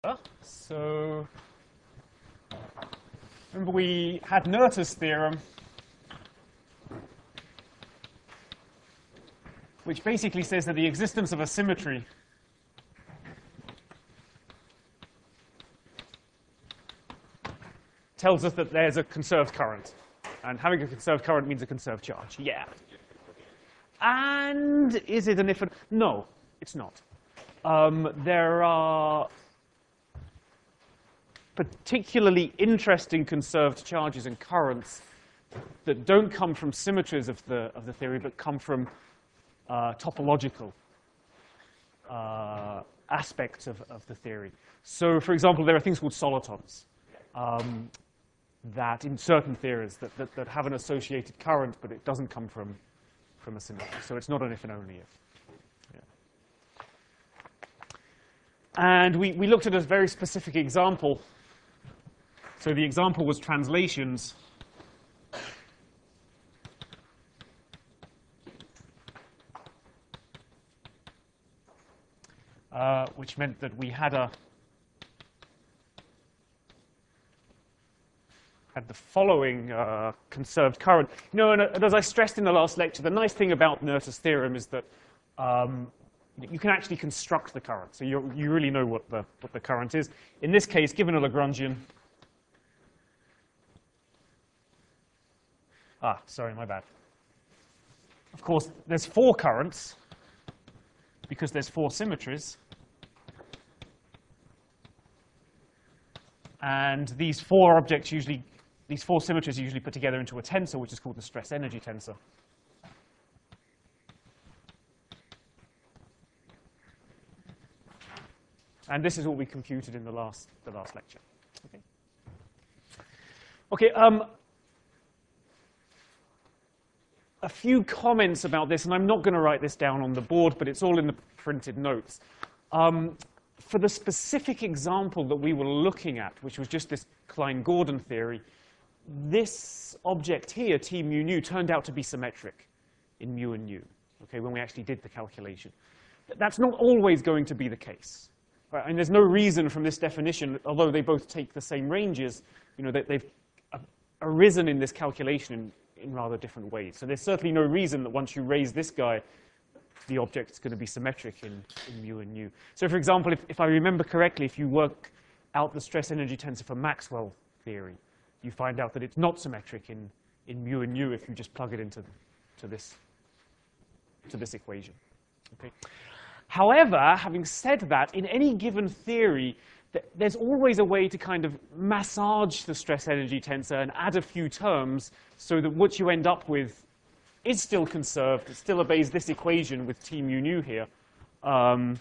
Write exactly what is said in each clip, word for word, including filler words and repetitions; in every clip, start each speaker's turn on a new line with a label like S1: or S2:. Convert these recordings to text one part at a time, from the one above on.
S1: So remember we had Noether's theorem, which basically says that the existence of a symmetry tells us that there's a conserved current. And having a conserved current means a conserved charge. Yeah. And is it an if? No, it's not. Um, there are particularly interesting conserved charges and currents that don't come from symmetries of the, of the theory, but come from uh, topological uh, aspects of, of the theory. So, for example, there are things called solitons um, that in certain theories that, that, that have an associated current, but it doesn't come from, from a symmetry. So it's not an if and only if. Yeah. And we, we looked at a very specific example. So the example was translations. Uh, which meant that we had a had the following uh, conserved current. You know, and, and as I stressed in the last lecture, the nice thing about Noether's theorem is that um, you can actually construct the current. So you you really know what the what the current is. In this case, given a Lagrangian. Ah, sorry, my bad. Of course, there's four currents because there's four symmetries. And these four objects usually, these four symmetries are usually put together into a tensor, which is called the stress energy tensor. And this is what we computed in the last, the last lecture. Okay. Okay. Um, a few comments about this, and I'm not going to write this down on the board, but it's all in the printed notes. Um, for the specific example that we were looking at, which was just this Klein-Gordon theory, this object here, T mu nu, turned out to be symmetric in mu and nu, okay, when we actually did the calculation. That's not always going to be the case. Right? And there's no reason from this definition, although they both take the same ranges, you know, that they've arisen in this calculation in, in rather different ways. So there's certainly no reason that once you raise this guy, the object is going to be symmetric in, in mu and nu. So for example, if, if I remember correctly, if you work out the stress energy tensor for Maxwell theory, you find out that it's not symmetric in, in mu and nu if you just plug it into to this, to this equation. Okay. However, having said that, in any given theory, th there's always a way to kind of massage the stress energy tensor and add a few terms so that what you end up with is still conserved. It still obeys this equation with T mu nu here. Um,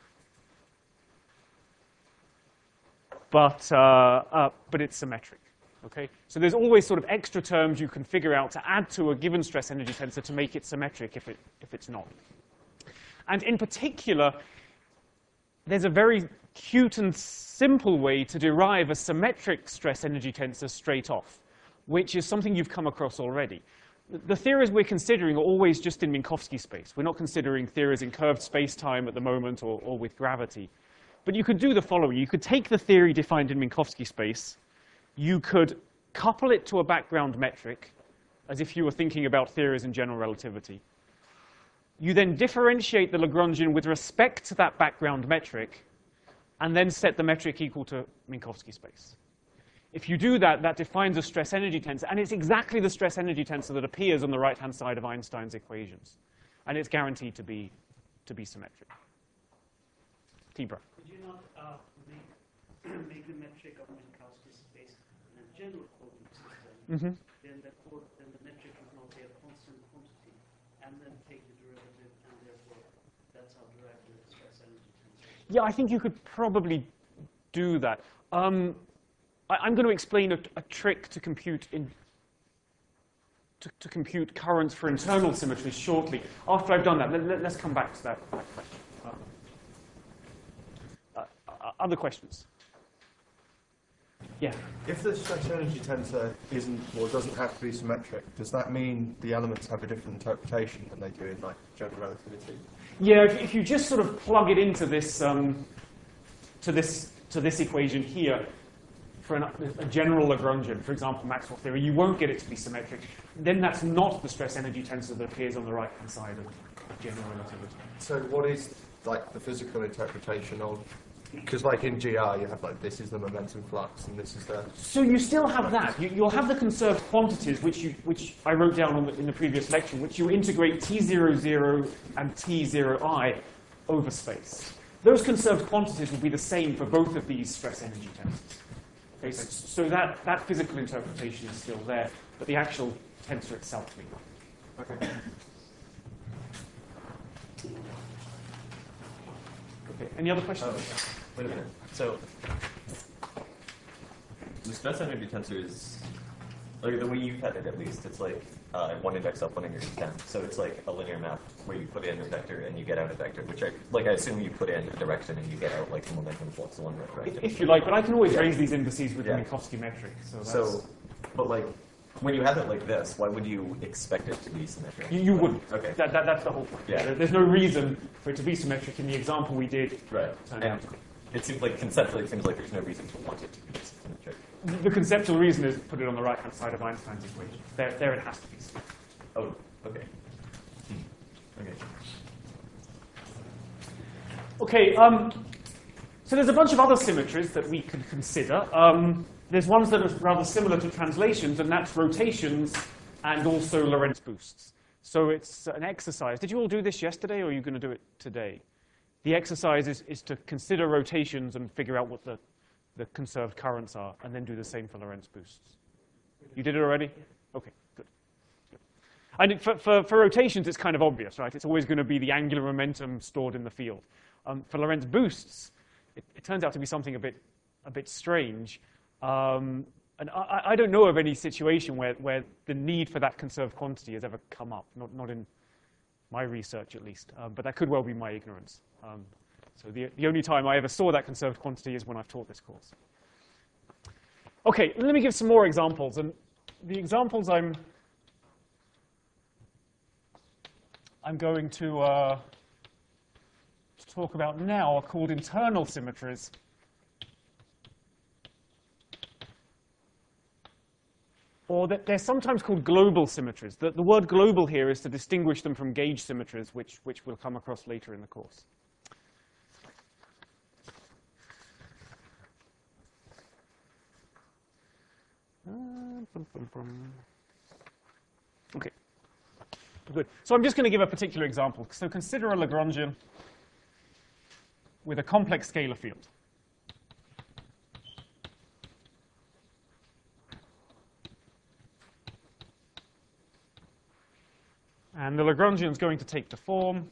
S1: but, uh, uh, but it's symmetric. Okay? So there's always sort of extra terms you can figure out to add to a given stress energy tensor to make it symmetric if, it, if it's not. And in particular, there's a very cute and simple way to derive a symmetric stress energy tensor straight off, which is something you've come across already. The theories we're considering are always just in Minkowski space. We're not considering theories in curved space-time at the moment or, or with gravity. But you could do the following. You could take the theory defined in Minkowski space. You could couple it to a background metric, as if you were thinking about theories in general relativity. You then differentiate the Lagrangian with respect to that background metric, and then set the metric equal to Minkowski space. If you do that, that defines a stress energy tensor, and it's exactly the stress energy tensor that appears on the right-hand side of Einstein's equations. And it's guaranteed to be, to be symmetric. Tibra.
S2: Could you not uh, make, make the metric of Minkowski space in a general coordinate system?
S1: Mm-hmm.
S2: Then, the then the metric would not be a constant quantity, and then take the derivative, and therefore that's how derived the stress energy tensor.
S1: Yeah, I think you could probably do that. Um, I'm going to explain a, a trick to compute in to, to compute currents for internal symmetries shortly. After I've done that, let, let, let's come back to that question. Uh, uh, other questions? Yeah.
S3: If the stress energy tensor isn't or doesn't have to be symmetric, does that mean the elements have a different interpretation than they do in like general relativity?
S1: Yeah. If, if you just sort of plug it into this um, to this to this equation here for an, a general Lagrangian, for example, Maxwell theory, you won't get it to be symmetric. Then that's not the stress-energy tensor that appears on the right-hand side of general relativity.
S3: So what is like the physical interpretation of? Because like in G R, you have like this is the momentum flux and this is the.
S1: So you still have that. You, you'll have the conserved quantities, which you, which I wrote down on the, in the previous lecture, which you integrate T zero zero and T zero I over space. Those conserved quantities will be the same for both of these stress-energy tensors. Okay, so, so that, that physical interpretation is still there, but the actual tensor itself will not.
S3: Okay.
S1: Okay. Any other questions?
S4: Oh, wait a minute. So the stress energy tensor is, like the way you've had it at least, it's like uh, one index up, one index down. So it's like a linear map where you put in a vector and you get out a vector, which I, like I assume you put in a direction and you get out like the momentum flux along that direction.
S1: If you like, but I can always
S4: Yeah.
S1: raise these indices with
S4: Yeah.
S1: the Minkowski metric. So, that's,
S4: So, but like when you have it like this, why would you expect it to be symmetric?
S1: you, you wouldn't.
S4: Okay.
S1: That, that, that's the whole point.
S4: Yeah.
S1: There- There's no reason for it to be symmetric in the example we did.
S4: Right.
S1: Turned
S4: And
S1: out.
S4: it seems like conceptually, it seems like there's no reason to want it to be symmetric.
S1: The conceptual reason is put it on the right-hand side of Einstein's equation. There, there it has to be.
S4: Oh, okay. Hmm. Okay.
S1: Okay, um, so there's a bunch of other symmetries that we could consider. Um, there's ones that are rather similar to translations, and that's rotations and also Lorentz boosts. So it's an exercise. Did you all do this yesterday, or are you going to do it today? The exercise is, is to consider rotations and figure out what the, the conserved currents are, and then do the same for Lorentz boosts. You did it already? Okay, good. good. And for, for, for rotations, it's kind of obvious, right? It's always going to be the angular momentum stored in the field. Um, for Lorentz boosts, it, it turns out to be something a bit, a bit strange. Um, and I, I don't know of any situation where, where the need for that conserved quantity has ever come up, not, not in my research at least, um, but that could well be my ignorance. Um, so the, the only time I ever saw that conserved quantity is when I've taught this course. Okay, let me give some more examples. And the examples I'm, I'm going to, uh, to talk about now are called internal symmetries. Or that they're sometimes called global symmetries. The, the word global here is to distinguish them from gauge symmetries, which, which we'll come across later in the course. Okay, good. So I'm just going to give a particular example. So consider a Lagrangian with a complex scalar field. And the Lagrangian is going to take the form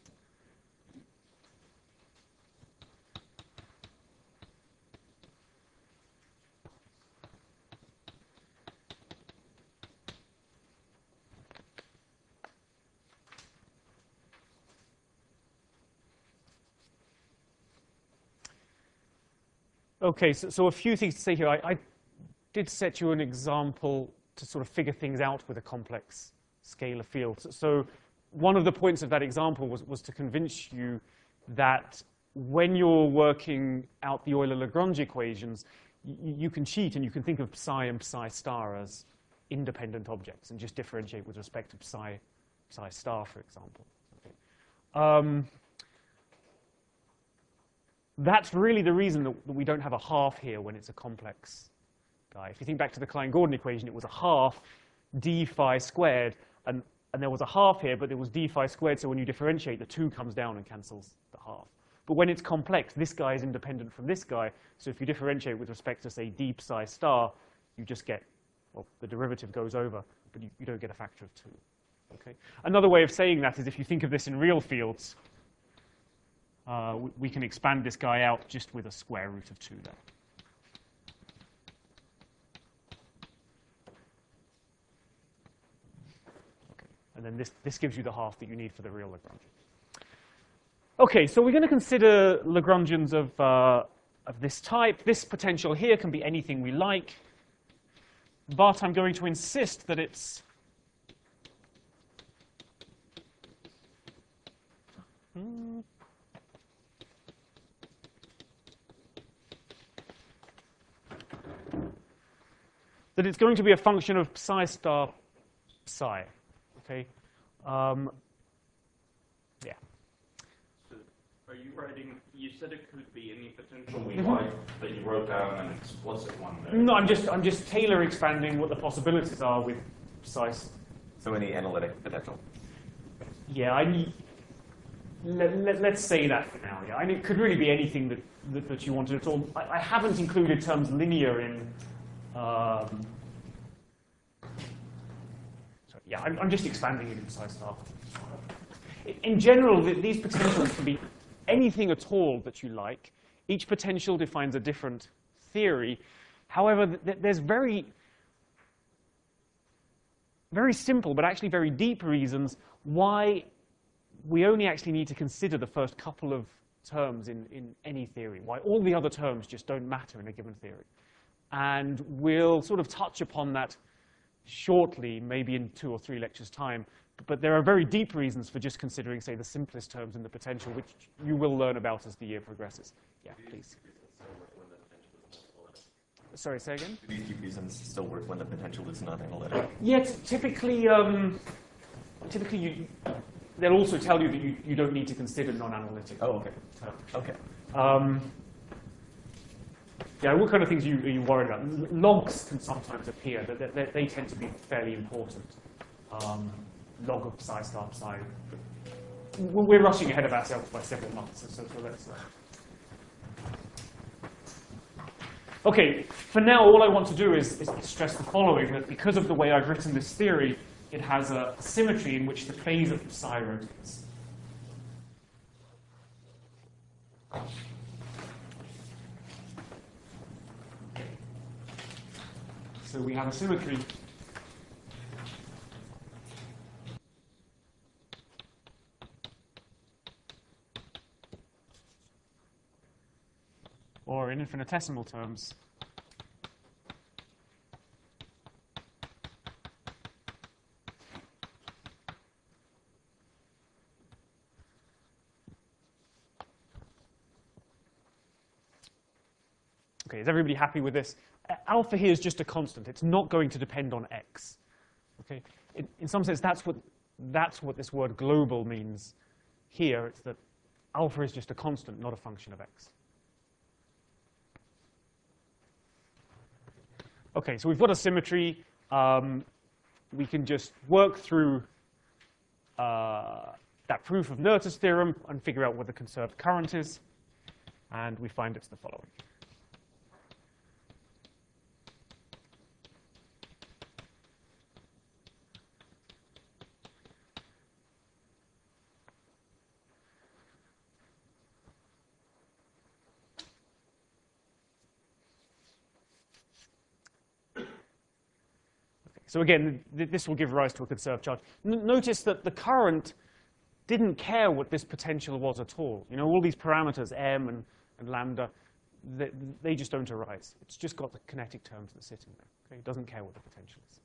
S1: Okay, so, so a few things to say here. I, I did set you an example to sort of figure things out with a complex scalar field. So, so one of the points of that example was, was to convince you that when you're working out the Euler-Lagrange equations, you, you can cheat and you can think of psi and psi star as independent objects and just differentiate with respect to psi, psi star, for example. Okay. Um, That's really the reason that, that we don't have a half here when it's a complex guy. If you think back to the Klein-Gordon equation, it was a half d phi squared, and, and there was a half here, but there was d phi squared, so when you differentiate, the two comes down and cancels the half. But when it's complex, this guy is independent from this guy, so if you differentiate with respect to, say, d psi star, you just get, well, the derivative goes over, but you, you don't get a factor of two. Okay? Another way of saying that is if you think of this in real fields, Uh, we, we can expand this guy out just with a square root of two there. Okay. And then this, this gives you the half that you need for the real Lagrangian. Okay, so we're going to consider Lagrangians of, uh, of this type. This potential here can be anything we like, but I'm going to insist that it's hmm, that it's going to be a function of psi star psi. Okay. Um, yeah.
S5: So are you writing? You said it could be any potential we like that you wrote down an explicit one there.
S1: No, I'm just I'm just tailor expanding what the possibilities are with psi.
S4: So any analytic potential.
S1: Yeah, I need. Let, let, let's say that for now. Yeah, I mean, it could really be anything that that, that you wanted at all. I, I haven't included terms linear in. Um, sorry, yeah, I'm, I'm just expanding it in psi star. In, in general, the, these potentials can be anything at all that you like. Each potential defines a different theory. However, th there's very, very simple, but actually very deep reasons why we only actually need to consider the first couple of terms in, in any theory, why all the other terms just don't matter in a given theory. And we'll sort of touch upon that shortly, maybe in two or three lectures' time. But there are very deep reasons for just considering, say, the simplest terms in the potential, which you will learn about as the year progresses. Yeah, please. Sorry, say again?
S4: Do these deep reasons still work when the potential is not analytic?
S1: Yeah, typically, um, typically you, they'll also tell you that you, you don't need to consider non-analytic.
S4: Oh, okay.
S1: terms.
S4: Okay.
S1: Um, yeah, what kind of things are you, are you worried about? Logs can sometimes appear. They, they, they tend to be fairly important. Um, log of psi star psi. We're rushing ahead of ourselves by several months, so, so let's. Uh... Okay, for now, all I want to do is, is stress the following: that because of the way I've written this theory, it has a symmetry in which the phase of psi rotates. So we have a symmetry or in infinitesimal terms, okay, is everybody happy with this? Alpha here is just a constant. It's not going to depend on x. Okay, in, in some sense, that's what that's what this word global means here. It's that alpha is just a constant, not a function of x. Okay, so we've got a symmetry. Um, we can just work through uh, that proof of Noether's theorem and figure out what the conserved current is. And we find it's the following. So again, th this will give rise to a conserved charge. N notice that the current didn't care what this potential was at all. You know, all these parameters, m and, and lambda, they, they just don't arise. It's just got the kinetic terms that sit in there. Okay? It doesn't care what the potential is.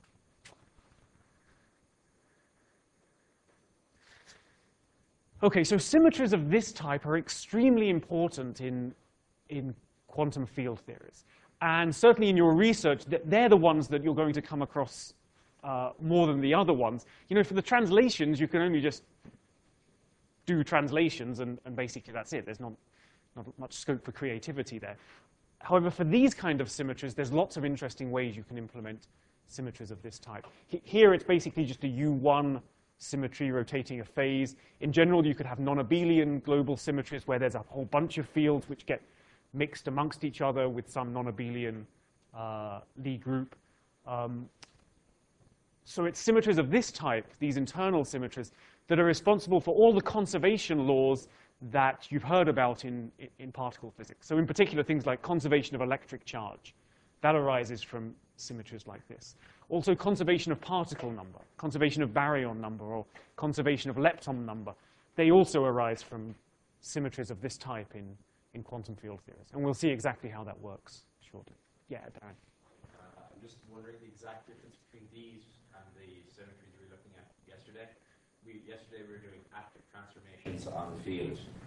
S1: Okay, so symmetries of this type are extremely important in, in quantum field theories. And certainly in your research, they're the ones that you're going to come across uh, more than the other ones. You know, for the translations, you can only just do translations, and, and basically that's it. There's not, not much scope for creativity there. However, for these kind of symmetries, there's lots of interesting ways you can implement symmetries of this type. Here, it's basically just a U one symmetry rotating a phase. In general, you could have non-abelian global symmetries where there's a whole bunch of fields which get mixed amongst each other with some non-abelian uh, Lie group. Um, so it's symmetries of this type, these internal symmetries, that are responsible for all the conservation laws that you've heard about in, in particle physics. So in particular, things like conservation of electric charge. That arises from symmetries like this. Also, conservation of particle number, conservation of baryon number, or conservation of lepton number. They also arise from symmetries of this type in in quantum field theories. And we'll see exactly how that works shortly. Yeah, Darren.
S6: Uh, I'm just wondering the exact difference between these and the symmetries we were looking at yesterday. We, yesterday we were doing active transformations on the field.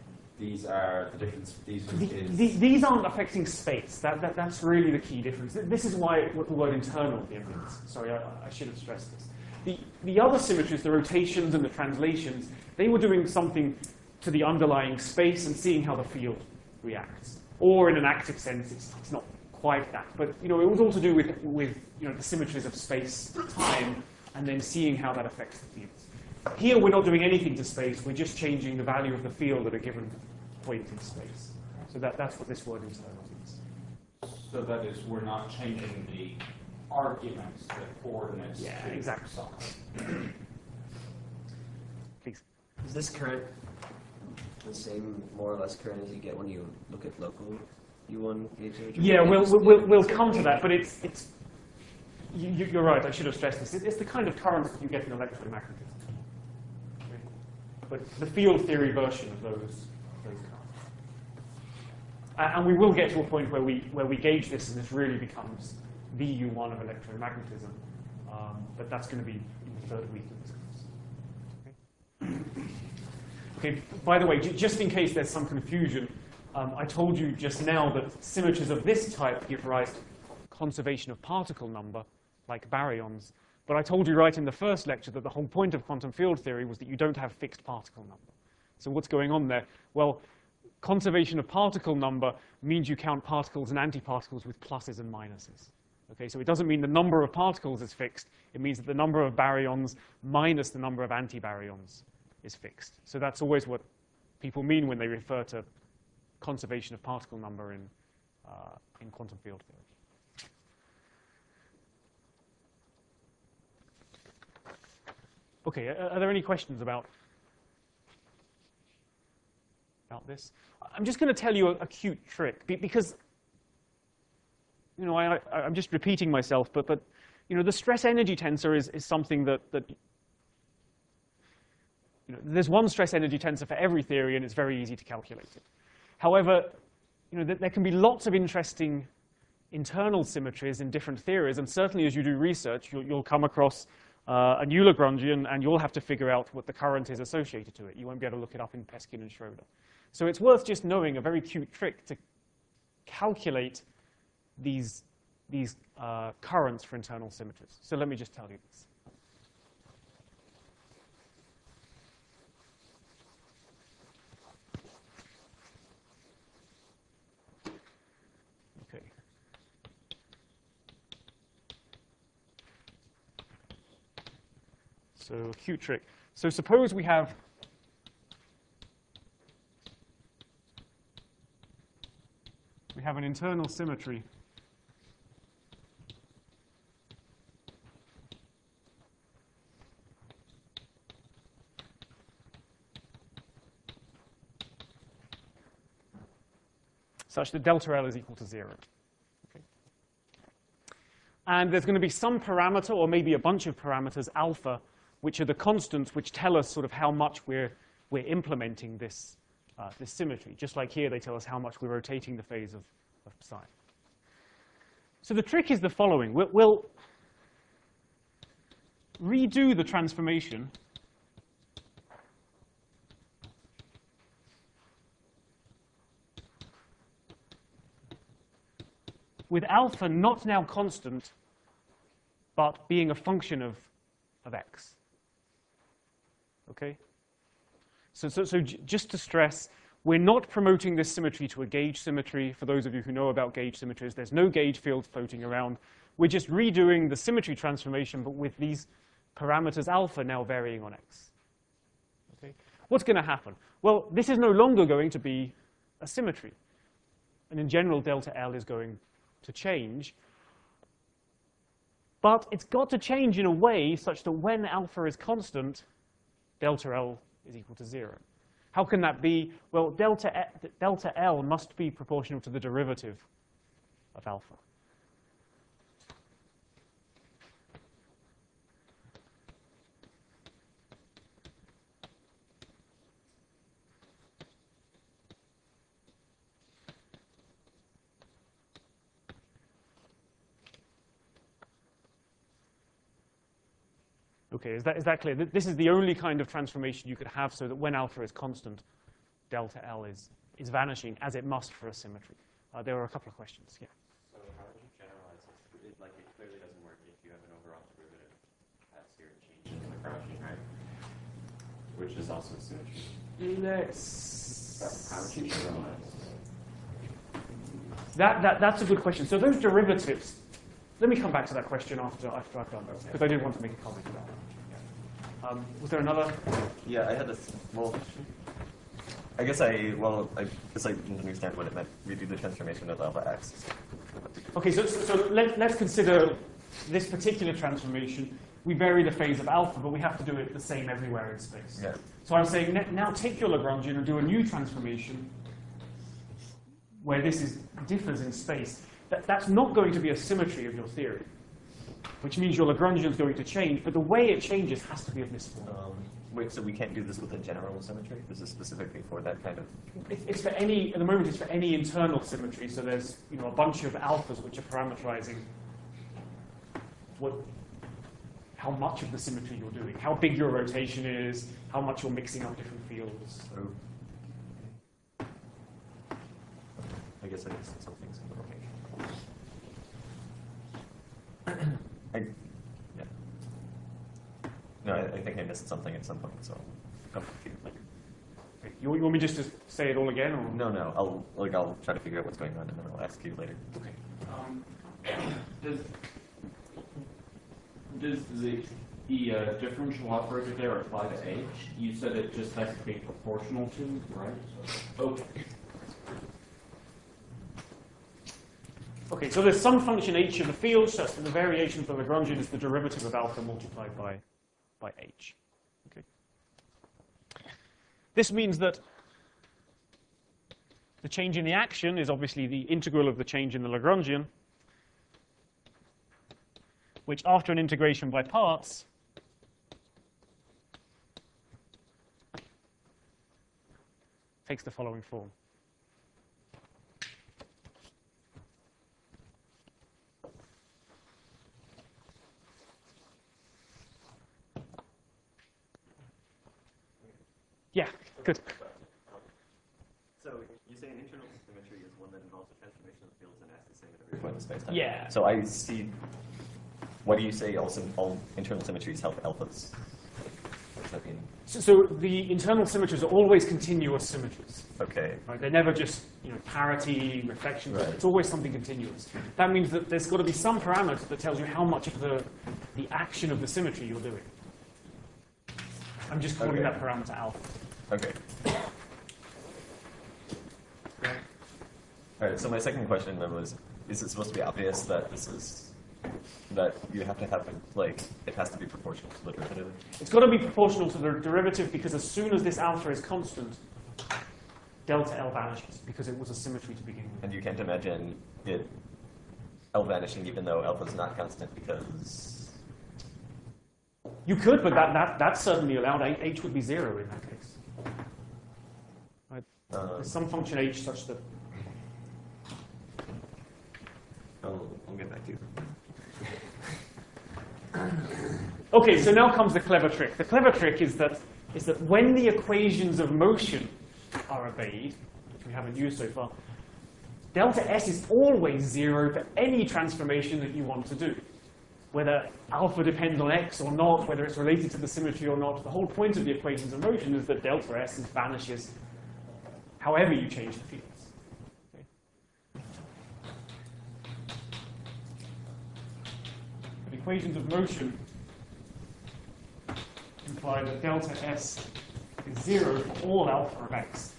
S6: these are the difference. These
S1: The,
S6: is
S1: the, these aren't affecting space. That, that, that's really the key difference. This is why what the word internal here means. Sorry, I, I should have stressed this. The, the other symmetries, the rotations and the translations, they were doing something to the underlying space and seeing how the field reacts. Or in an active sense, it's, it's not quite that. But you know, it was all to do with, with you know, the symmetries of space, time, and then seeing how that affects the fields. Here, we're not doing anything to space. We're just changing the value of the field at a given point in space. So that, that's what this word internal means.
S5: So that is, we're not changing the arguments, the coordinates.
S1: Yeah,
S5: to
S1: exactly.
S5: something.
S1: Please.
S7: Is this current the same, more or less, current as you get when you look at local U one gauge image?
S1: Yeah, we'll, we'll, we'll come to that, but it's, it's you, you're right, I should have stressed this. It's the kind of current that you get in electromagnetism. Okay. But the field theory version of those, those currents. Uh, and we will get to a point where we, where we gauge this and this really becomes the U one of electromagnetism. Um, but that's going to be in the third week of this course. Okay. Okay, by the way, j just in case there's some confusion, um, I told you just now that symmetries of this type give rise to conservation of particle number, like baryons. But I told you right in the first lecture that the whole point of quantum field theory was that you don't have fixed particle number. So what's going on there? Well, conservation of particle number means you count particles and antiparticles with pluses and minuses. Okay, so it doesn't mean the number of particles is fixed. It means that the number of baryons minus the number of antibaryons is fixed. So that's always what people mean when they refer to conservation of particle number in, uh, in quantum field theory. Okay, are, are there any questions about, about this? I'm just going to tell you a, a cute trick, because you know, I, I, I'm just repeating myself, but, but you know, the stress energy tensor is, is something that, that you know, there's one stress energy tensor for every theory, and it's very easy to calculate it. However, you know, th there can be lots of interesting internal symmetries in different theories, and certainly as you do research, you'll, you'll come across uh, a new Lagrangian, and you'll have to figure out what the current is associated to it. You won't be able to look it up in Peskin and Schroeder. So it's worth just knowing a very cute trick to calculate these, these uh, currents for internal symmetries. So let me just tell you this. Okay. So cute trick. So suppose we have we have an internal symmetry such that delta L is equal to zero. Okay. And there's going to be some parameter, or maybe a bunch of parameters, alpha, which are the constants which tell us sort of how much we're, we're implementing this, uh, this symmetry. Just like here, they tell us how much we're rotating the phase of, of psi. So the trick is the following. We'll, we'll redo the transformation with alpha not now constant, but being a function of, of x. Okay? So, so, so j just to stress, we're not promoting this symmetry to a gauge symmetry. For those of you who know about gauge symmetries, there's no gauge field floating around. We're just redoing the symmetry transformation, but with these parameters alpha now varying on x. Okay? What's going to happen? Well, this is no longer going to be a symmetry. And in general, delta L is going to change. But it's got to change in a way such that when alpha is constant, delta L is equal to zero. How can that be? Well, delta, delta L must be proportional to the derivative of alpha. Okay, is that, is that clear? This is the only kind of transformation you could have so that when alpha is constant, delta L is, is vanishing, as it must for a symmetry. Uh, there were a couple of questions, yeah.
S6: So how would you generalize this? It, like, it clearly doesn't work if you have an overall derivative that's here change in the Lagrangian, right? Which is also a symmetry.
S1: Let's...
S6: How would you generalize?
S1: That, that, that's a good question. So those derivatives, let me come back to that question after, after I've done this, because I did want to make a comment about that. Um, was there another?
S4: Yeah, I had this. Well, I guess I well I guess I didn't understand what it meant. We do the transformation of alpha x.
S1: Okay, so, so, so let, let's consider this particular transformation. We vary the phase of alpha, but we have to do it the same everywhere in space.
S4: Yeah.
S1: So I'm saying now take your Lagrangian and do a new transformation where this is differs in space. That, that's not going to be a symmetry of your theory, which means your Lagrangian is going to change, but the way it changes has to be of this form.
S4: Um, wait, so we can't do this with a general symmetry? This is specifically for that kind of.
S1: It, it's for any, at the moment, it's for any internal symmetry. So there's, you know, a bunch of alphas which are parameterizing what, how much of the symmetry you're doing, how big your rotation is, how much you're mixing up different fields.
S4: Oh. I guess I missed something. Okay. I, yeah. No, I, I think I missed something at some point, so I'm confused.
S1: Okay. You, you want me just to say it all again, or
S4: No, no. I'll like I'll try to figure out what's going on, and then I'll ask you later.
S1: okay?
S5: Um, does does the the uh, differential operator there apply to h? You said it just has to be proportional to, right? Okay.
S1: Okay, so there's some function h of the field such that the variation of the Lagrangian is the derivative of alpha multiplied by, by h. Okay. This means that the change in the action is obviously the integral of the change in the Lagrangian, which after an integration by parts takes the following form. Yeah, good.
S4: So you say an internal symmetry is one that involves a transformation of fields and acts the same at every point in space-time.
S1: Yeah.
S4: So I see. What do you say? Also, all internal symmetries help alphas. What does that mean?
S1: So, so the internal symmetries are always continuous symmetries.
S4: Okay.
S1: Right? They're never just, you know, parity, reflection.
S4: Right.
S1: It's always something continuous. That means that there's got to be some parameter that tells you how much of the, the action of the symmetry you're doing. I'm just calling
S4: Okay.
S1: that parameter alpha.
S4: Okay. All right. So my second question then was: is it supposed to be obvious that this is that you have to have like it has to be proportional to the derivative?
S1: It's got to be proportional to the derivative because as soon as this alpha is constant, delta L vanishes because it was a symmetry to begin with.
S4: And you can't imagine it L vanishing even though alpha is not constant because.
S1: You could, but that, that, that's certainly allowed. H would be zero in that case. Right?
S4: Uh,
S1: There's some function h such that...
S4: I'll, I'll get back to you.
S1: Okay, so now comes the clever trick. The clever trick is that, is that when the equations of motion are obeyed, which we haven't used so far, delta S is always zero for any transformation that you want to do. Whether alpha depends on x or not, whether it's related to the symmetry or not, the whole point of the equations of motion is that delta S vanishes however you change the fields. Okay. The equations of motion imply that delta S is zero for all alpha of x.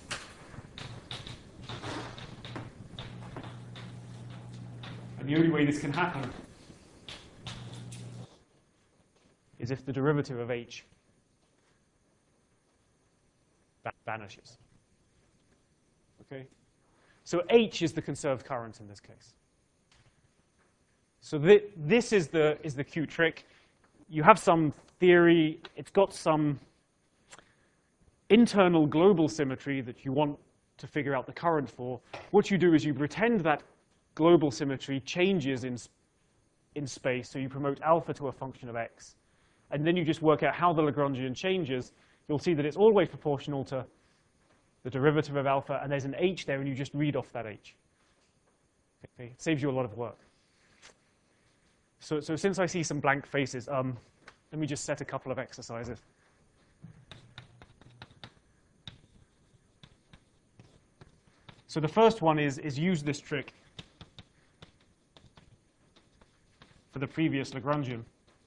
S1: And the only way this can happen is if the derivative of h vanishes. Okay? So h is the conserved current in this case. So th this is the, is the Q trick. You have some theory. It's got some internal global symmetry that you want to figure out the current for. What you do is you pretend that global symmetry changes in, in space. So you promote alpha to a function of x. And then you just work out how the Lagrangian changes. You'll see that it's always proportional to the derivative of alpha, and there's an h there, and you just read off that h. Okay, it saves you a lot of work. So, so since I see some blank faces, um, let me just set a couple of exercises. So the first one is, is use this trick for the previous Lagrangian.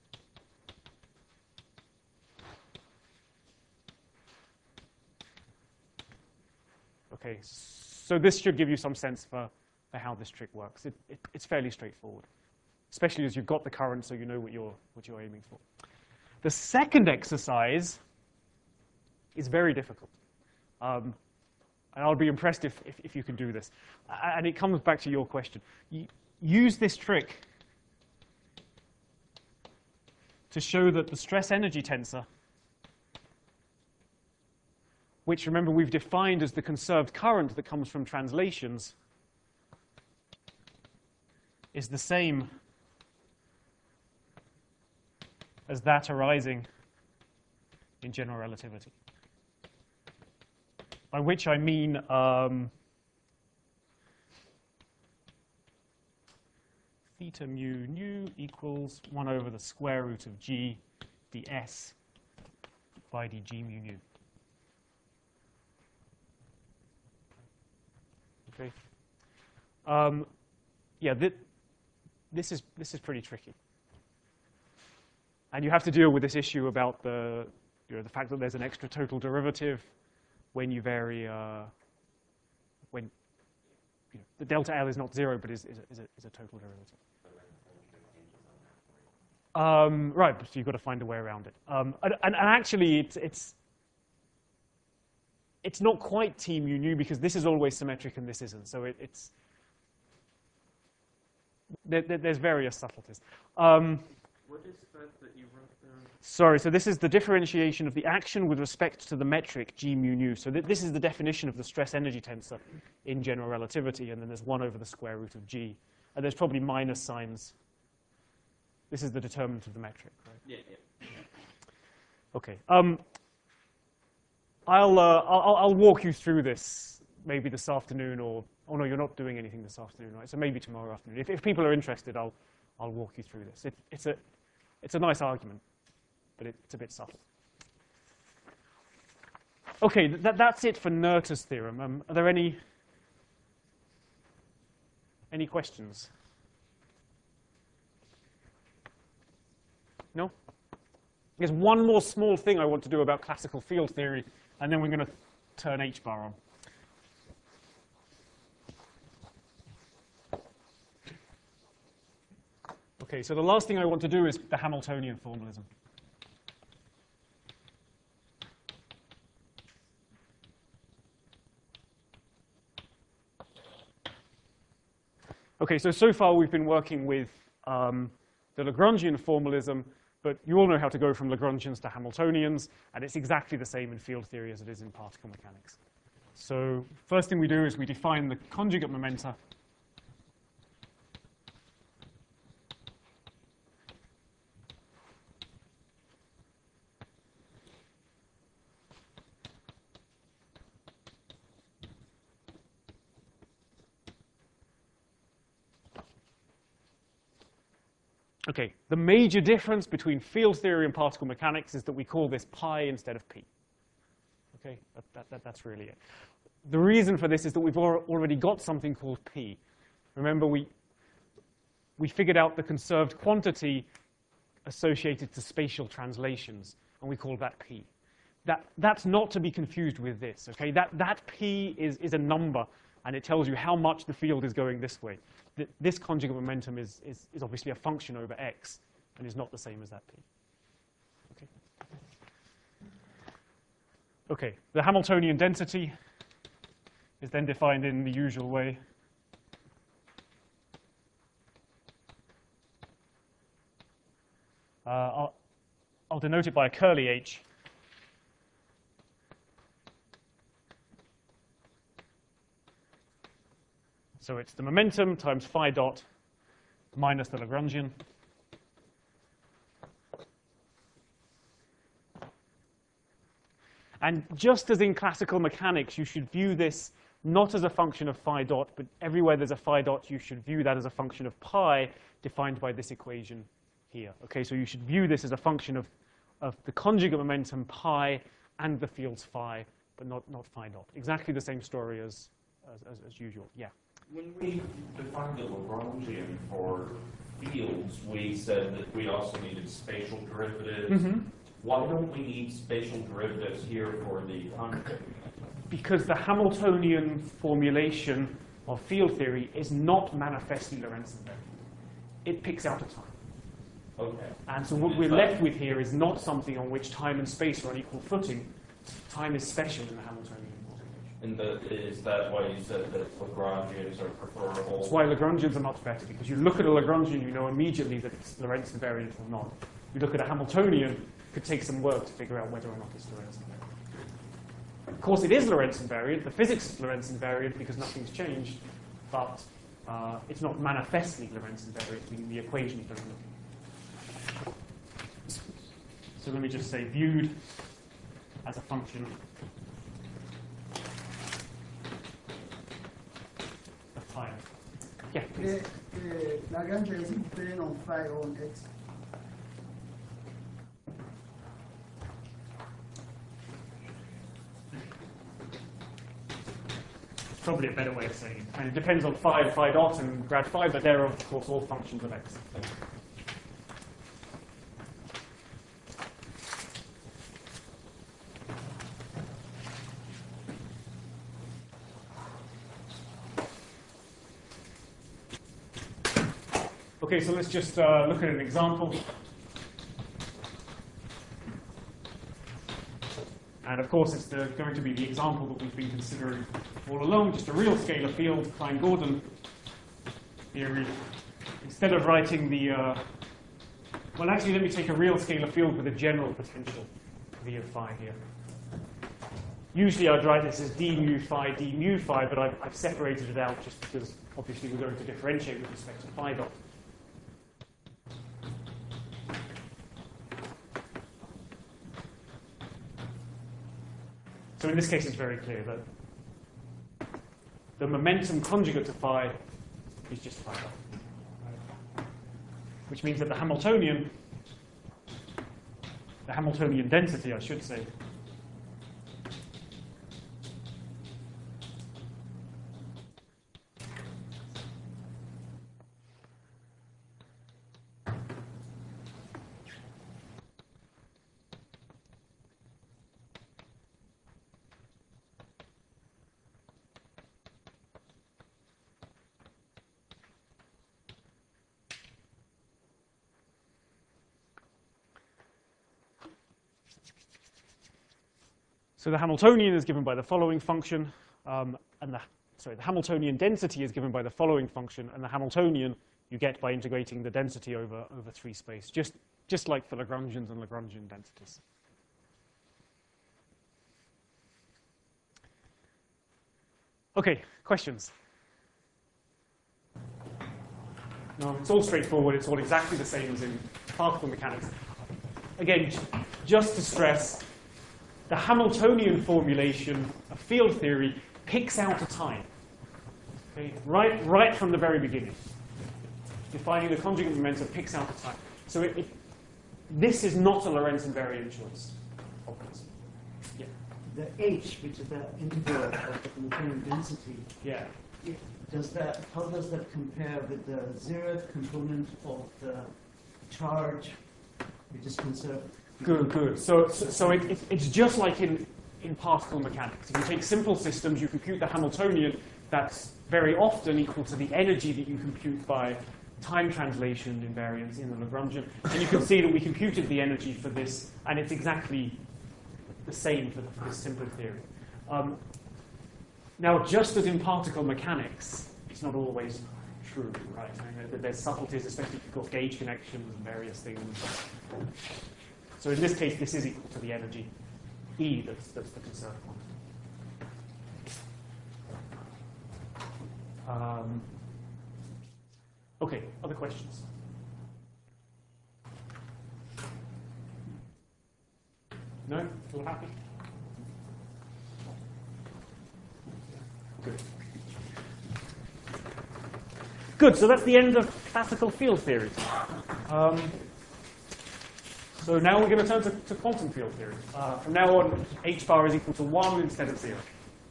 S1: Okay, so this should give you some sense for, for how this trick works. It, it, it's fairly straightforward, especially as you've got the current, so you know what you're, what you're aiming for. The second exercise is very difficult. Um, and I'll be impressed if, if, if you can do this. And it comes back to your question. You, use this trick to show that the stress-energy tensor, which, remember, we've defined as the conserved current that comes from translations, is the same as that arising in general relativity. By which I mean um, theta mu nu equals one over the square root of g ds by dg mu nu. Okay. Um, yeah, th this is this is pretty tricky, and you have to deal with this issue about the you know the fact that there's an extra total derivative when you vary uh, when you know, the delta L is not zero but is is a, is a, is a total derivative. Um, right, so you've got to find a way around it, um, and, and actually it's it's. It's not quite T mu nu because this is always symmetric and this isn't. So it, it's there, there, there's various subtleties. Um,
S5: What is that that you wrote down?
S1: sorry, so this is the differentiation of the action with respect to the metric G mu nu. So th this is the definition of the stress-energy tensor in general relativity, and then there's one over the square root of G. And there's probably minus signs. This is the determinant of the metric, right?
S5: Yeah, yeah.
S1: Okay. Um, I'll, uh, I'll, I'll walk you through this maybe this afternoon, or, oh no, you're not doing anything this afternoon, right? So maybe tomorrow afternoon. If, if people are interested, I'll, I'll walk you through this. It, it's, a, it's a nice argument, but it, it's a bit subtle. Okay, that, that's it for Noether's theorem. Um, are there any, any questions? No? There's one more small thing I want to do about classical field theory, and then we're going to turn H-bar on. Okay, so the last thing I want to do is the Hamiltonian formalism. Okay, so so far we've been working with um, the Lagrangian formalism, but you all know how to go from Lagrangians to Hamiltonians, and it's exactly the same in field theory as it is in particle mechanics. So first thing we do is we define the conjugate momenta. Okay, the major difference between field theory and particle mechanics is that we call this pi instead of p. Okay, that, that, that, that's really it. The reason for this is that we've al already got something called p. Remember, we, we figured out the conserved quantity associated to spatial translations, and we call that p. That, that's not to be confused with this, okay? That, that p is, is a number, and it tells you how much the field is going this way. Th this conjugate momentum is, is, is obviously a function over x, and is not the same as that p. Okay. Okay, the Hamiltonian density is then defined in the usual way. Uh, I'll, I'll denote it by a curly h. So it's the momentum times phi dot minus the Lagrangian. And just as in classical mechanics, you should view this not as a function of phi dot, but everywhere there's a phi dot, you should view that as a function of pi defined by this equation here. Okay, so you should view this as a function of, of the conjugate momentum pi and the fields phi, but not, not phi dot. Exactly the same story as, as, as, as usual. Yeah.
S5: When we defined the Lagrangian for fields, we said that we also needed spatial derivatives.
S1: Mm-hmm.
S5: Why don't we need spatial derivatives here for the conjugate?
S1: Because the Hamiltonian formulation of field theory is not manifestly Lorentz invariant. It picks out a time.
S5: Okay.
S1: And so what we're left with here is not something on which time and space are on equal footing. Time is special in the Hamiltonian formulation.
S5: And the, is that why you said that Lagrangians are preferable?
S1: That's why Lagrangians are much better, because you look at a Lagrangian, you know immediately that it's Lorentz invariant or not. You look at a Hamiltonian, it could take some work to figure out whether or not it's Lorentz invariant. Of course, it is Lorentz invariant. The physics is Lorentz invariant because nothing's changed, but uh, it's not manifestly Lorentz invariant, meaning the equations don't look. So let me just say viewed as a function of time. Yeah, please.
S8: Eh, eh, Lagrange is dependent on phi or on x.
S1: Probably a better way of saying it. And it depends on phi, phi dot, and grad phi, but they're, of course, all functions of x. Okay, so let's just uh, look at an example. And of course, it's the, going to be the example that we've been considering all along, just a real scalar field, Klein-Gordon theory. Instead of writing the, uh, well, actually, let me take a real scalar field with a general potential, V of phi here. Usually I'd write this as d mu phi, d mu phi, but I've, I've separated it out just because, obviously, we're going to differentiate with respect to phi dot. So in this case, it's very clear that the momentum conjugate to phi is just phi dot, right? Which means that the Hamiltonian, the Hamiltonian density, I should say, so the Hamiltonian is given by the following function, um, and the sorry, the Hamiltonian density is given by the following function, and the Hamiltonian you get by integrating the density over over three space, just just like for Lagrangians and Lagrangian densities. Okay, questions? No, it's all straightforward. It's all exactly the same as in particle mechanics. Again, just to stress, the Hamiltonian formulation of field theory picks out a time, okay? right, right from the very beginning. Defining the conjugate momentum picks out a time. So it, it, this is not a Lorentz invariant choice. Obviously. Yeah.
S2: The h, which is the integral of the Hamiltonian density,
S1: Yeah.
S2: it, does that, how does that compare with the zeroth component of the charge, which is conserved?
S1: Good, good. So, so, so it, it, it's just like in, in particle mechanics. If you take simple systems, you compute the Hamiltonian, that's very often equal to the energy that you compute by time translation invariance in the Lagrangian. And you can see that we computed the energy for this, and it's exactly the same for, the, for this simple theory. Um, now, just as in particle mechanics, it's not always true, right? I mean, there's subtleties, especially if you've got gauge connections and various things. So in this case, this is equal to the energy E that's, that's the conserved one. Um, okay, other questions? No? All happy? Good. Good, so that's the end of classical field theory. Um, so now we're going to turn to, to quantum field theory. Uh, from now on, h bar is equal to one instead of zero.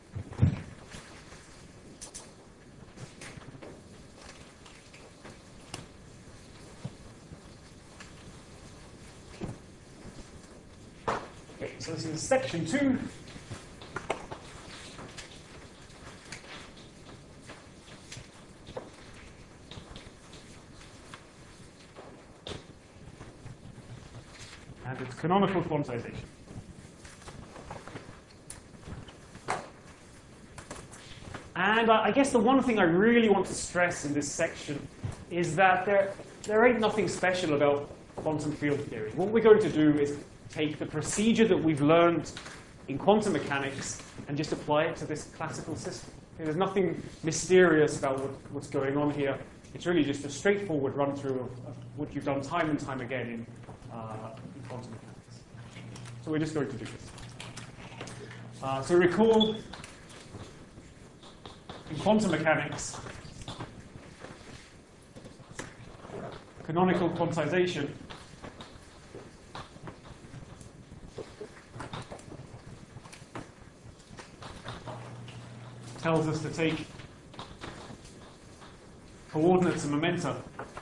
S1: Okay, so this is section two. And it's canonical quantization. And I guess the one thing I really want to stress in this section is that there, there ain't nothing special about quantum field theory. What we're going to do is take the procedure that we've learned in quantum mechanics and just apply it to this classical system. Okay, there's nothing mysterious about what, what's going on here. It's really just a straightforward run-through of, of what you've done time and time again in, uh, in quantum mechanics. So we're just going to do this. Uh, so recall, in quantum mechanics, canonical quantization tells us to take coordinates and momenta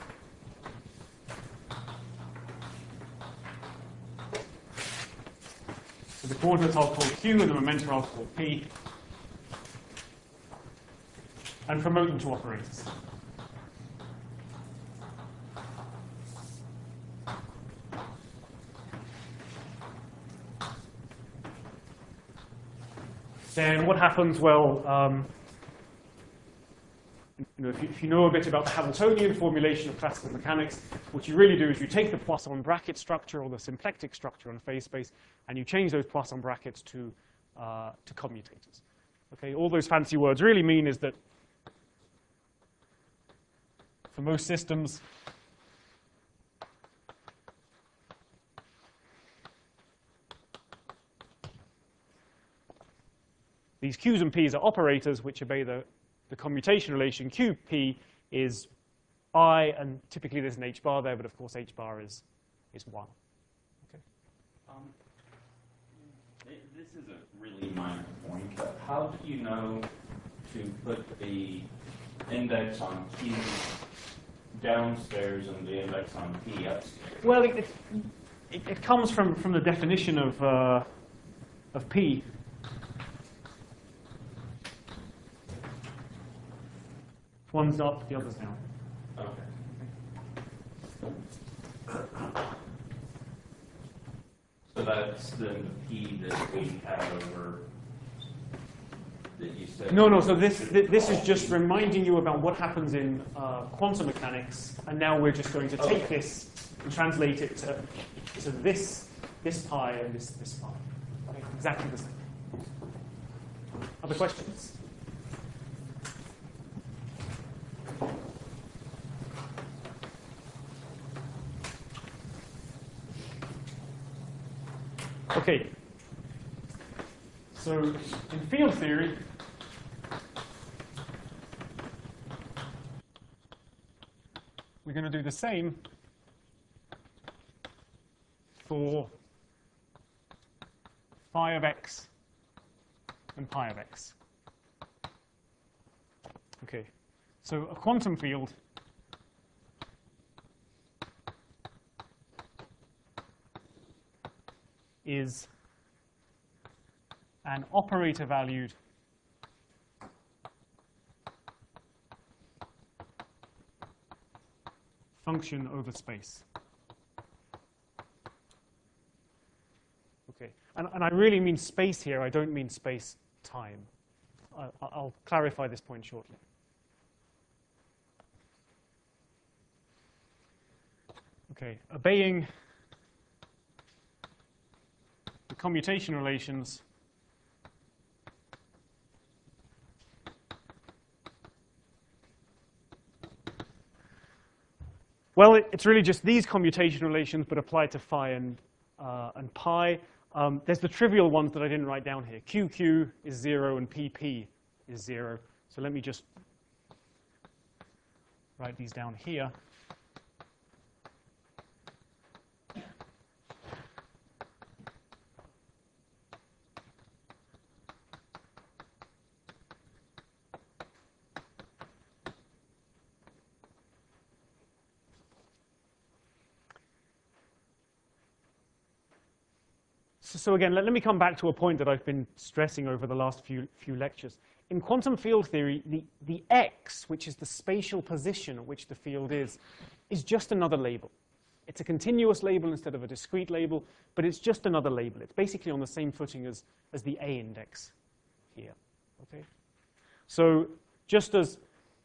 S1: so the coordinates I'll call Q and the momenta I'll call P, and promote them to operators. Then what happens? Well, um, you know, if, you, if you know a bit about the Hamiltonian formulation of classical mechanics, what you really do is you take the Poisson bracket structure or the symplectic structure on phase space, and you change those Poisson brackets to, uh, to commutators. Okay, all those fancy words really mean is that for most systems, these Q's and P's are operators which obey the, the commutation relation. Q P is I, and typically there's an H bar there, but of course H bar is, is one. Okay.
S5: Um, it, this is a really minor point, but how do you know to put the index on Q downstairs and the index on P upstairs?
S1: Well, it, it, it comes from, from the definition of, uh, of P. One's up, the other's down.
S5: Okay. So that's the P that we have over that you said.
S1: No, no. So this this is just reminding you about what happens in uh, quantum mechanics, and now we're just going to take
S5: Okay.
S1: this and translate it to, to this this pi and this this pi. Okay, exactly the same. Other questions? Okay. So in field theory, we're going to do the same for phi of x and pi of x. Okay. So a quantum field is an operator-valued function over space. Okay, and, and I really mean space here. I don't mean space-time. I, I'll clarify this point shortly. Okay, obeying the commutation relations well, it, it's really just these commutation relations, but applied to phi and, uh, and pi. Um, there's the trivial ones that I didn't write down here. Q Q is zero and P P is zero. So let me just write these down here. So again, let, let me come back to a point that I've been stressing over the last few, few lectures. In quantum field theory, the, the x, which is the spatial position at which the field is, is just another label. It's a continuous label instead of a discrete label, but it's just another label. It's basically on the same footing as, as the A index here. Okay? So just as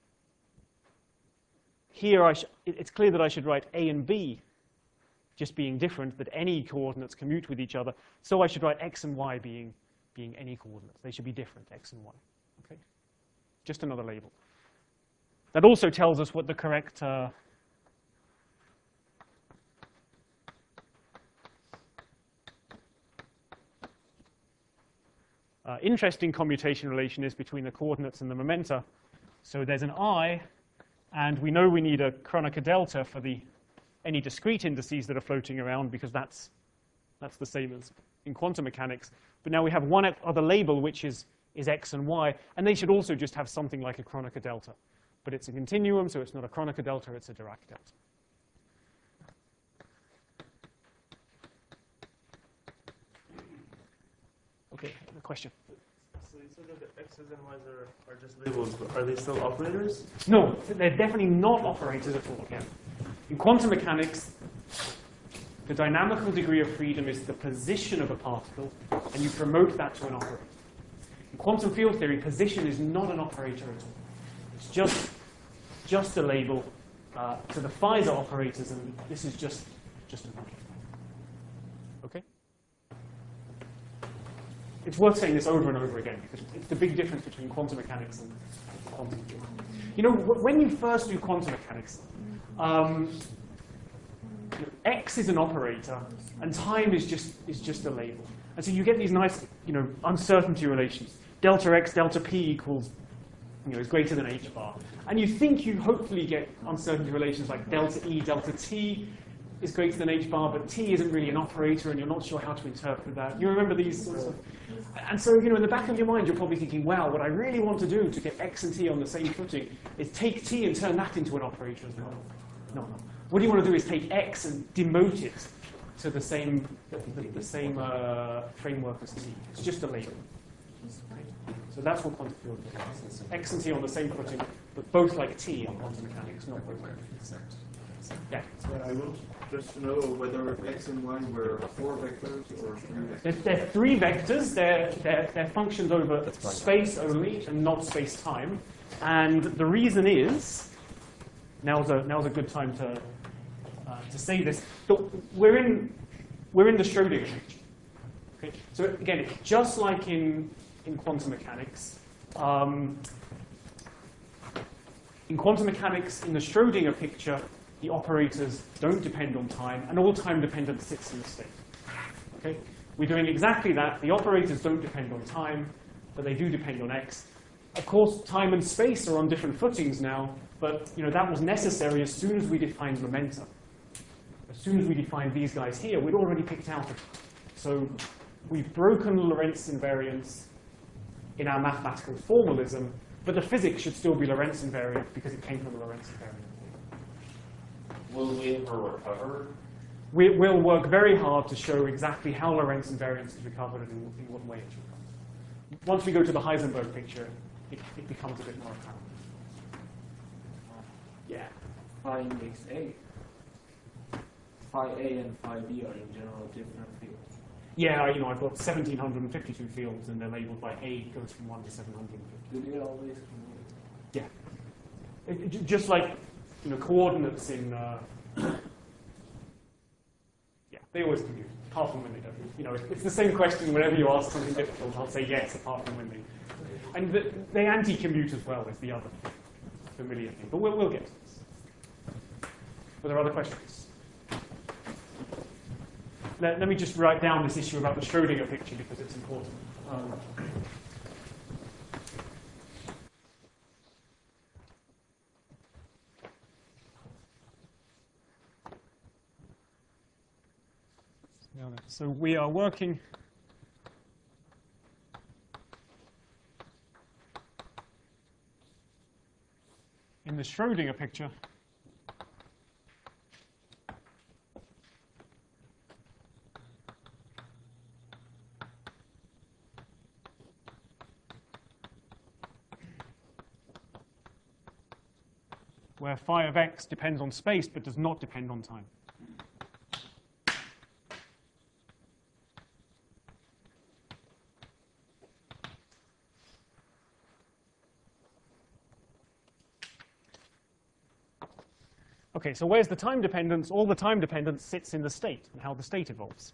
S1: here, I sh it's clear that I should write A and B just being different, that any coordinates commute with each other. So I should write x and y being, being any coordinates. They should be different, x and y. Okay? Just another label. That also tells us what the correct uh, uh, interesting commutation relation is between the coordinates and the momenta. So there's an I, and we know we need a Kronecker delta for the any discrete indices that are floating around, because that's, that's the same as in quantum mechanics. But now we have one other label, which is, is x and y, and they should also just have something like a Kronecker delta. But it's a continuum, so it's not a Kronecker delta, it's a Dirac delta. Okay, the question.
S9: So you said that the x's and y's are, are just labels, but are they still operators?
S1: No, they're definitely not operators at all, again. In quantum mechanics, the dynamical degree of freedom is the position of a particle, and you promote that to an operator. In quantum field theory, position is not an operator at all. It's just, just a label. Uh, so the phi's are operators, and this is just, just an operator. Okay? It's worth saying this over and over again, because it's the big difference between quantum mechanics and quantum field. You know, when you first do quantum mechanics, Um, x is an operator, and time is just is just a label. And so you get these nice, you know, uncertainty relations. Delta x, delta p equals, you know, is greater than h bar. And you think you hopefully get uncertainty relations like delta e, delta t is greater than h bar, but t isn't really an operator, and you're not sure how to interpret that. You remember these sorts of. And so, you know, in the back of your mind, you're probably thinking, wow, what I really want to do to get x and t on the same footing is take t and turn that into an operator as well. No, no. What you want to do is take x and demote it to the same, the, the same uh, framework as t. It's just a label. Okay? So that's what quantum field is. X and t on the same footing, but both like t on quantum mechanics, not both like t. Yeah.
S3: So I want just to know whether x and y were four vectors or three vectors.
S1: They're, they're three vectors. They're, they're, they're functions over space only and not space-time. And the reason is, now's a, now's a good time to, uh, to say this, we're in, we're in the Schrödinger picture. Okay? So again, just like in, in quantum mechanics, um, in quantum mechanics, in the Schrödinger picture, the operators don't depend on time, and all time dependent sits in the state. Okay? We're doing exactly that. The operators don't depend on time, but they do depend on x. Of course, time and space are on different footings now, but you know, that was necessary as soon as we defined momenta. As soon as we defined these guys here, we'd already picked out. So we've broken Lorentz invariance in our mathematical formalism, but the physics should still be Lorentz invariant because it came from a Lorentz invariant.
S5: Will we ever recover?
S1: We, we'll work very hard to show exactly how Lorentz invariance is recovered and in, in what way it's recovered. Once we go to the Heisenberg picture, it, it becomes a bit more apparent. Yeah.
S10: Phi index A. Phi A and phi B are in general different fields.
S1: Yeah, you know, I've got one thousand seven hundred fifty-two fields, and they're labeled by A goes from one to seven hundred fifty.
S10: Do they always?
S1: Yeah. It, it, just like, you know, coordinates in, uh, yeah, they always commute, apart from when they don't. You know, it's the same question whenever you ask something difficult, I'll say yes, apart from when they, and the, they anti-commute as well is the other familiar thing, but we'll, we'll get to this. Were there other questions? Let, let me just write down this issue about the Schrödinger picture because it's important. Um, Okay, so we are working in the Schrödinger picture. Where phi of x depends on space but does not depend on time. Okay, so where's the time dependence? All the time dependence sits in the state and how the state evolves.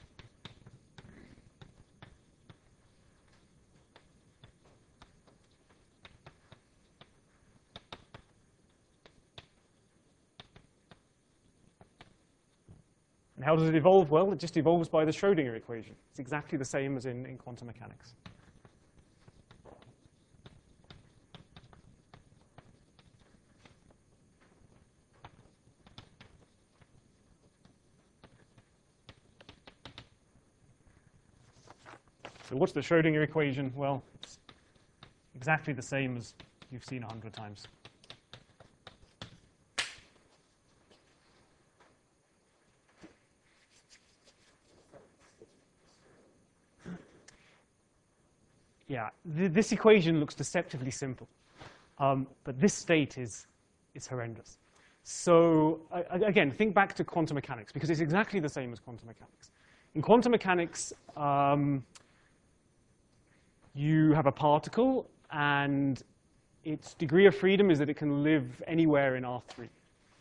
S1: And how does it evolve? Well, it just evolves by the Schrödinger equation. It's exactly the same as in, in quantum mechanics. So what's the Schrödinger equation? Well, it's exactly the same as you've seen a hundred times. Yeah, th this equation looks deceptively simple, um, but this state is, is horrendous. So uh, again, think back to quantum mechanics, because it's exactly the same as quantum mechanics. In quantum mechanics, um, you have a particle, and its degree of freedom is that it can live anywhere in R three.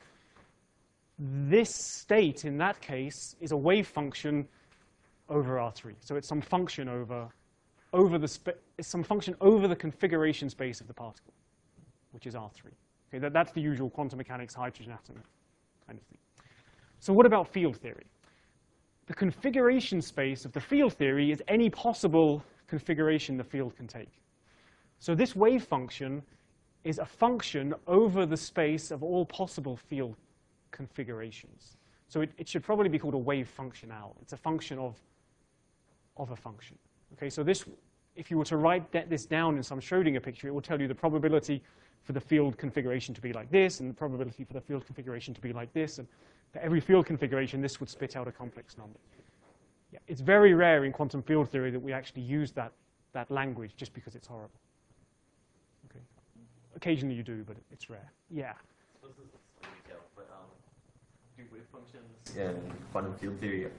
S1: This state, in that case, is a wave function over R three. So it's some function over, over the spa it's some function over the configuration space of the particle, which is R three. Okay, that, that's the usual quantum mechanics hydrogen atom kind of thing. So what about field theory? The configuration space of the field theory is any possible configuration the field can take. So this wave function is a function over the space of all possible field configurations. So it, it should probably be called a wave functional. It's a function of, of a function. Okay, so this, if you were to write this down in some Schrödinger picture, it will tell you the probability for the field configuration to be like this, and the probability for the field configuration to be like this. And for every field configuration, this would spit out a complex number. Yeah, it's very rare in quantum field theory that we actually use that, that language just because it's horrible. Okay. Occasionally you do, but it's rare. Yeah.
S4: This is some detail, but um, do wave functions in quantum field theory,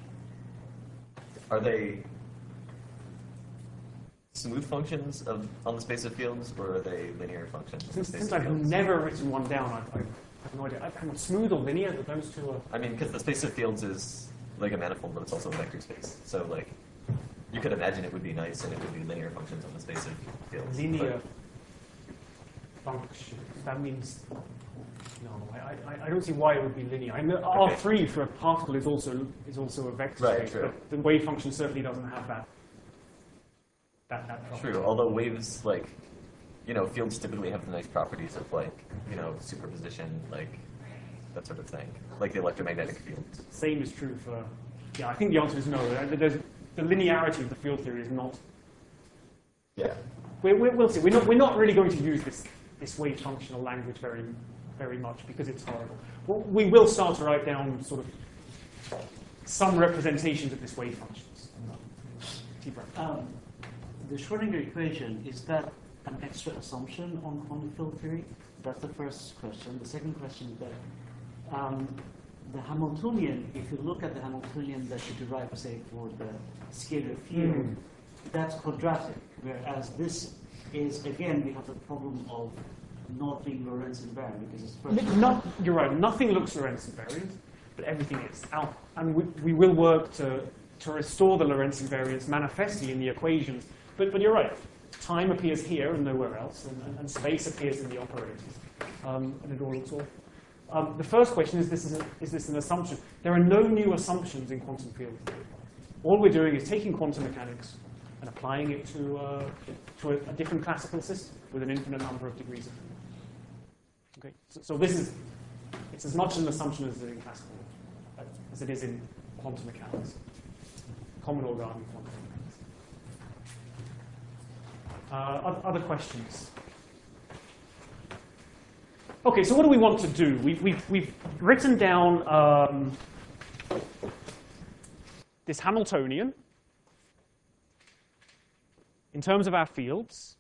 S4: are they smooth functions of, on the space of fields, or are they linear functions?
S1: Since, since I've fields? never written one down, I, I have no idea. I, I'm smooth or linear, but those two are...
S4: I mean, because the space of fields is like a manifold, but it's also a vector space. So like, you could imagine it would be nice and it would be linear functions on the space of fields.
S1: Linear functions. That means, no, I, I, I don't see why it would be linear. I mean, R three for a particle is also is also a vector
S4: right,
S1: space,
S4: true.
S1: but the wave function certainly doesn't have that. That, that property.
S4: True, although waves, like, you know, fields typically have the nice properties of, like, you know, superposition, like, that sort of thing, like the electromagnetic field.
S1: Same is true for, yeah, I think the answer is no. There's, the linearity of the field theory is not.
S4: Yeah.
S1: We, we, we'll see. We're not, we're not really going to use this, this wave functional language very, very much because it's horrible. Well, we will start to write down sort of some representations of this wave functions.
S2: Um, the Schrödinger equation, is that an extra assumption on, on the field theory? That's the first question. The second question is that um, the Hamiltonian, if you look at the Hamiltonian that you derive, say, for the scalar field, mm. that's quadratic, whereas this is, again, we have the problem of not being Lorentz invariant because it's first.
S1: Not, you're right, nothing looks Lorentz invariant, but everything is. Out, and we, we will work to, to restore the Lorentz invariance manifestly in the equations. But, but you're right, time appears here and nowhere else, and, and, and space appears in the operators, um, and it all looks awful. Um, the first question is, this is, a, is this an assumption? There are no new assumptions in quantum field theory. All we're doing is taking quantum mechanics and applying it to, uh, to a, a different classical system with an infinite number of degrees of freedom. Okay, so, so this is, it's as much an assumption as it is in classical, as it is in quantum. quantum mechanics. Commodore Garden quantum mechanics. Uh, other questions? Okay, so what do we want to do? We've, we've, we've written down um, this Hamiltonian in terms of our fields.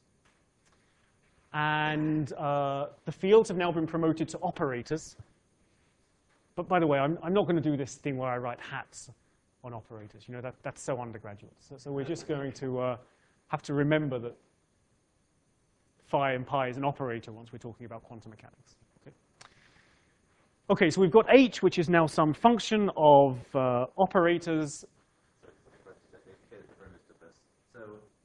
S1: And uh, the fields have now been promoted to operators. But by the way, I'm, I'm not going to do this thing where I write hats on operators. You know, that, that's so undergraduate. So, so we're just going to uh, have to remember that phi and pi is an operator once we're talking about quantum mechanics. Okay, okay, so we've got H, which is now some function of uh, operators.
S4: So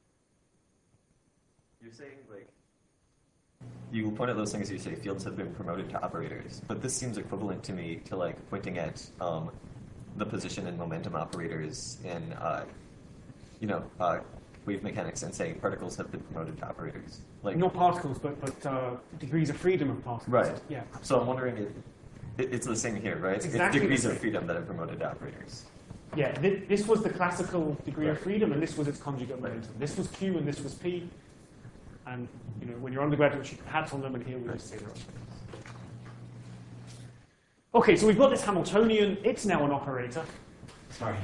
S4: you're saying, like, you point out those things, you say fields have been promoted to operators, but this seems equivalent to me to, like, pointing at um, the position and momentum operators in, uh, you know, uh, wave mechanics and saying particles have been promoted to operators. Like,
S1: Not particles, but, but uh, degrees of freedom of particles.
S4: Right.
S1: Yeah.
S4: So I'm wondering if it, it's the same here, right?
S1: It's
S4: It's,
S1: exactly
S4: degrees
S1: the
S4: of
S1: same.
S4: freedom that are promoted to operators.
S1: Yeah, th this was the classical degree
S4: Right.
S1: of freedom, and this was its conjugate momentum. This was Q, and this was P. And you know, when you're undergraduates, you put hats on them, and here we just say they're operators. Okay, so we've got this Hamiltonian. It's now an operator.
S11: Sorry.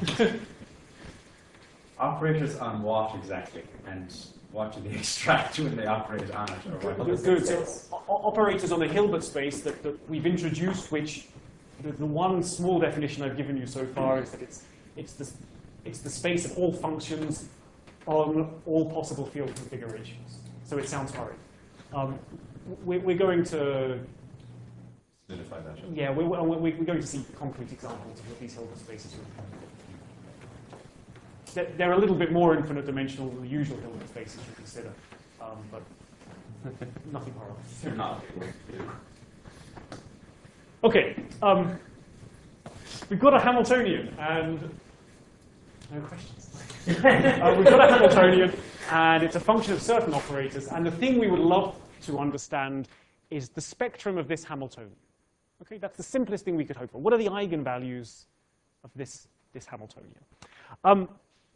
S11: Operators on what exactly? And what do they extract when they operate on it? Or what
S1: Good. good. So o operators on a Hilbert space that, that we've introduced, which the, the one small definition I've given you so far is that it's it's the it's the space of all functions on all possible field configurations. So it sounds horrid. Um, we're, we're going to
S11: solidify that.
S1: yeah, we're, we're, we're going to see concrete examples of what these Hilbert spaces are. They're, they're a little bit more infinite dimensional than the usual Hilbert spaces you consider, um, but nothing horrible.
S11: They're not.
S1: Okay, um, we've got a Hamiltonian, and no questions. uh, we've got a Hamiltonian, and it's a function of certain operators. And the thing we would love to understand is the spectrum of this Hamiltonian. Okay, that's the simplest thing we could hope for. What are the eigenvalues of this this Hamiltonian? Um,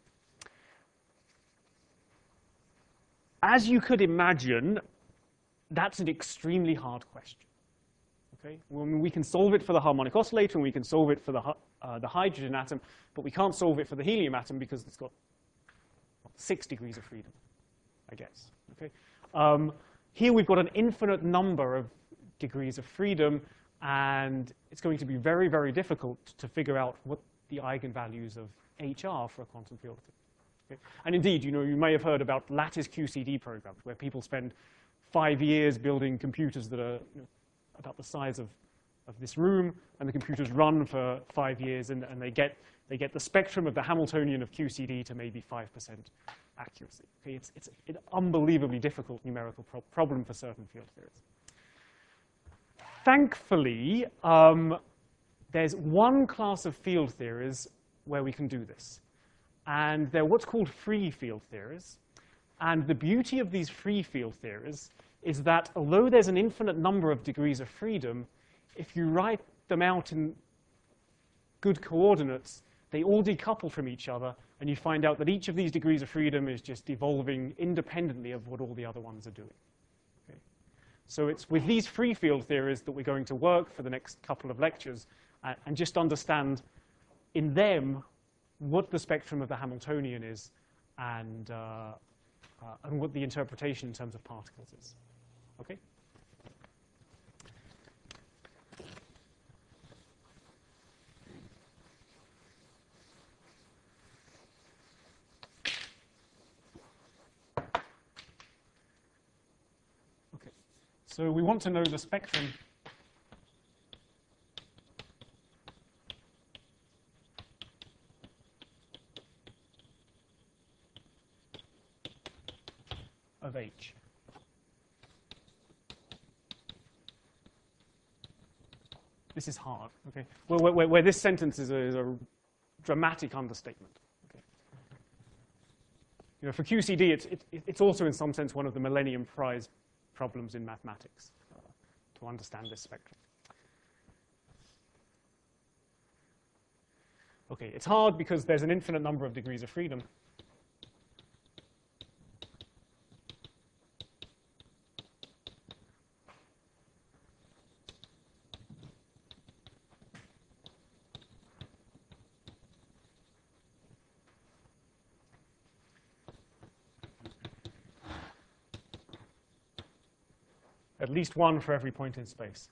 S1: as you could imagine, that's an extremely hard question. Okay? Well, we can solve it for the harmonic oscillator, and we can solve it for the, uh, the hydrogen atom, but we can't solve it for the helium atom because it's got six degrees of freedom, I guess. Okay? Um, here we've got an infinite number of degrees of freedom, and it's going to be very, very difficult to figure out what the eigenvalues of H are for a quantum field. Okay? And indeed, you know, you may have heard about lattice Q C D programs, where people spend five years building computers that are you know, about the size of, of this room, and the computers run for five years, and, and they get they get the spectrum of the Hamiltonian of Q C D to maybe five percent accuracy. Okay, it's it's an unbelievably difficult numerical pro problem for certain field theories. Thankfully, um, there's one class of field theories where we can do this, and they're what's called free field theories. And the beauty of these free field theories is that although there's an infinite number of degrees of freedom, if you write them out in good coordinates, they all decouple from each other, and you find out that each of these degrees of freedom is just evolving independently of what all the other ones are doing. Okay? So it's with these free field theories that we're going to work for the next couple of lectures, and, and just understand in them what the spectrum of the Hamiltonian is, and uh, Uh, and what the interpretation in terms of particles is. Okay? Okay. So we want to know the spectrum of H. This is hard, okay? Well, where, where, where this sentence is a, is a dramatic understatement. Okay? You know, for Q C D, it's, it, it's also in some sense one of the Millennium Prize problems in mathematics uh, to understand this spectrum. Okay, it's hard because there's an infinite number of degrees of freedom. At least one for every point in space.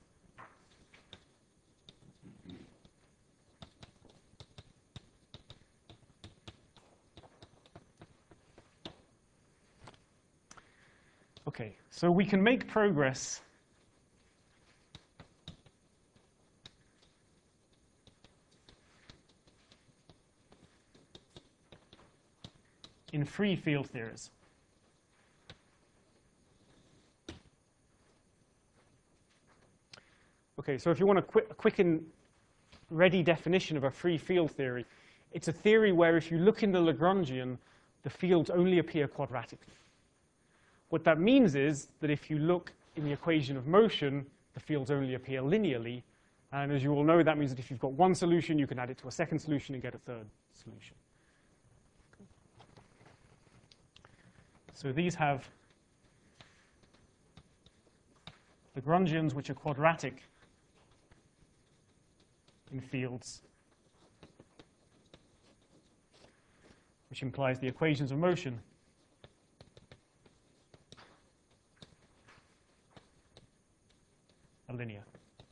S1: Okay, so we can make progress in free field theories. Okay, so if you want a quick, a quick and ready definition of a free field theory, it's a theory where if you look in the Lagrangian, the fields only appear quadratically. What that means is that if you look in the equation of motion, the fields only appear linearly. And as you all know, that means that if you've got one solution, you can add it to a second solution and get a third solution. So these have Lagrangians which are quadratic in fields, which implies the equations of motion are linear.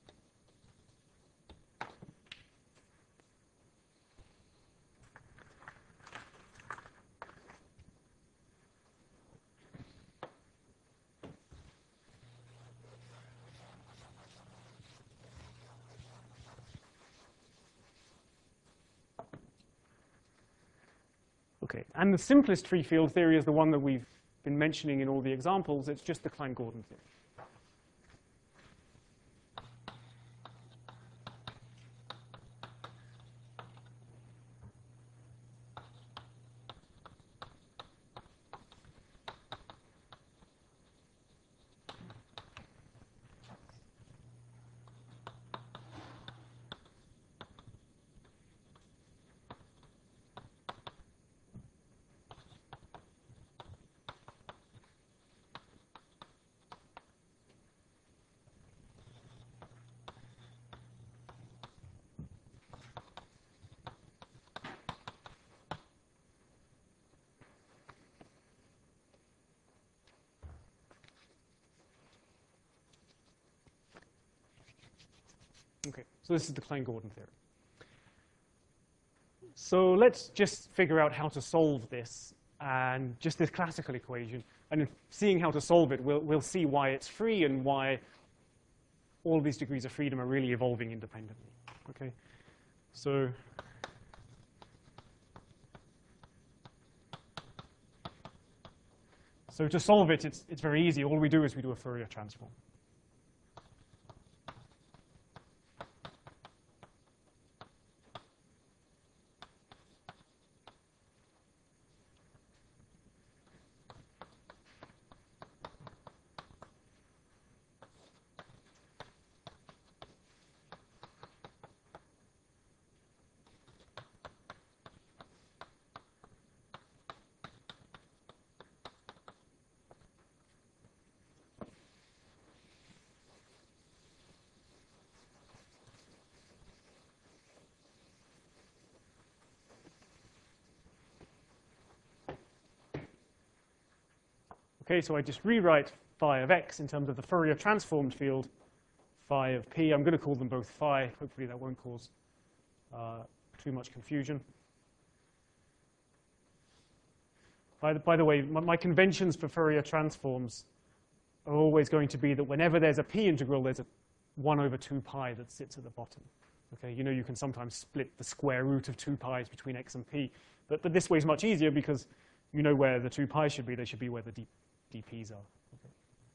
S1: Okay, and the simplest free field theory is the one that we've been mentioning in all the examples. It's just the Klein-Gordon theory. Okay, so this is the Klein-Gordon theory. So let's just figure out how to solve this, and just this classical equation. And in seeing how to solve it, we'll, we'll see why it's free and why all these degrees of freedom are really evolving independently. Okay, so so to solve it, it's, it's very easy. All we do is we do a Fourier transform. Okay, so I just rewrite phi of x in terms of the Fourier transformed field, phi of p. I'm going to call them both phi. Hopefully that won't cause uh, too much confusion. By the, by the way, my, my conventions for Fourier transforms are always going to be that whenever there's a p integral, there's a one over two pi that sits at the bottom. Okay, you know you can sometimes split the square root of two pi's between x and p, but, but this way is much easier because you know where the two pi's should be. They should be where the d dp's are. Okay.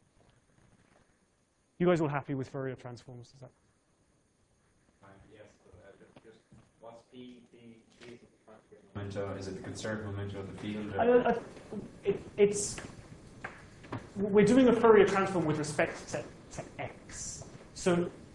S1: You guys all happy with Fourier transforms? Is that?
S11: Uh, yes, but, uh, just what's p, p, p is the momento? Is it the conserved momento of the field?
S1: I, I, it, it's we're doing a Fourier transform with respect to, to x. So,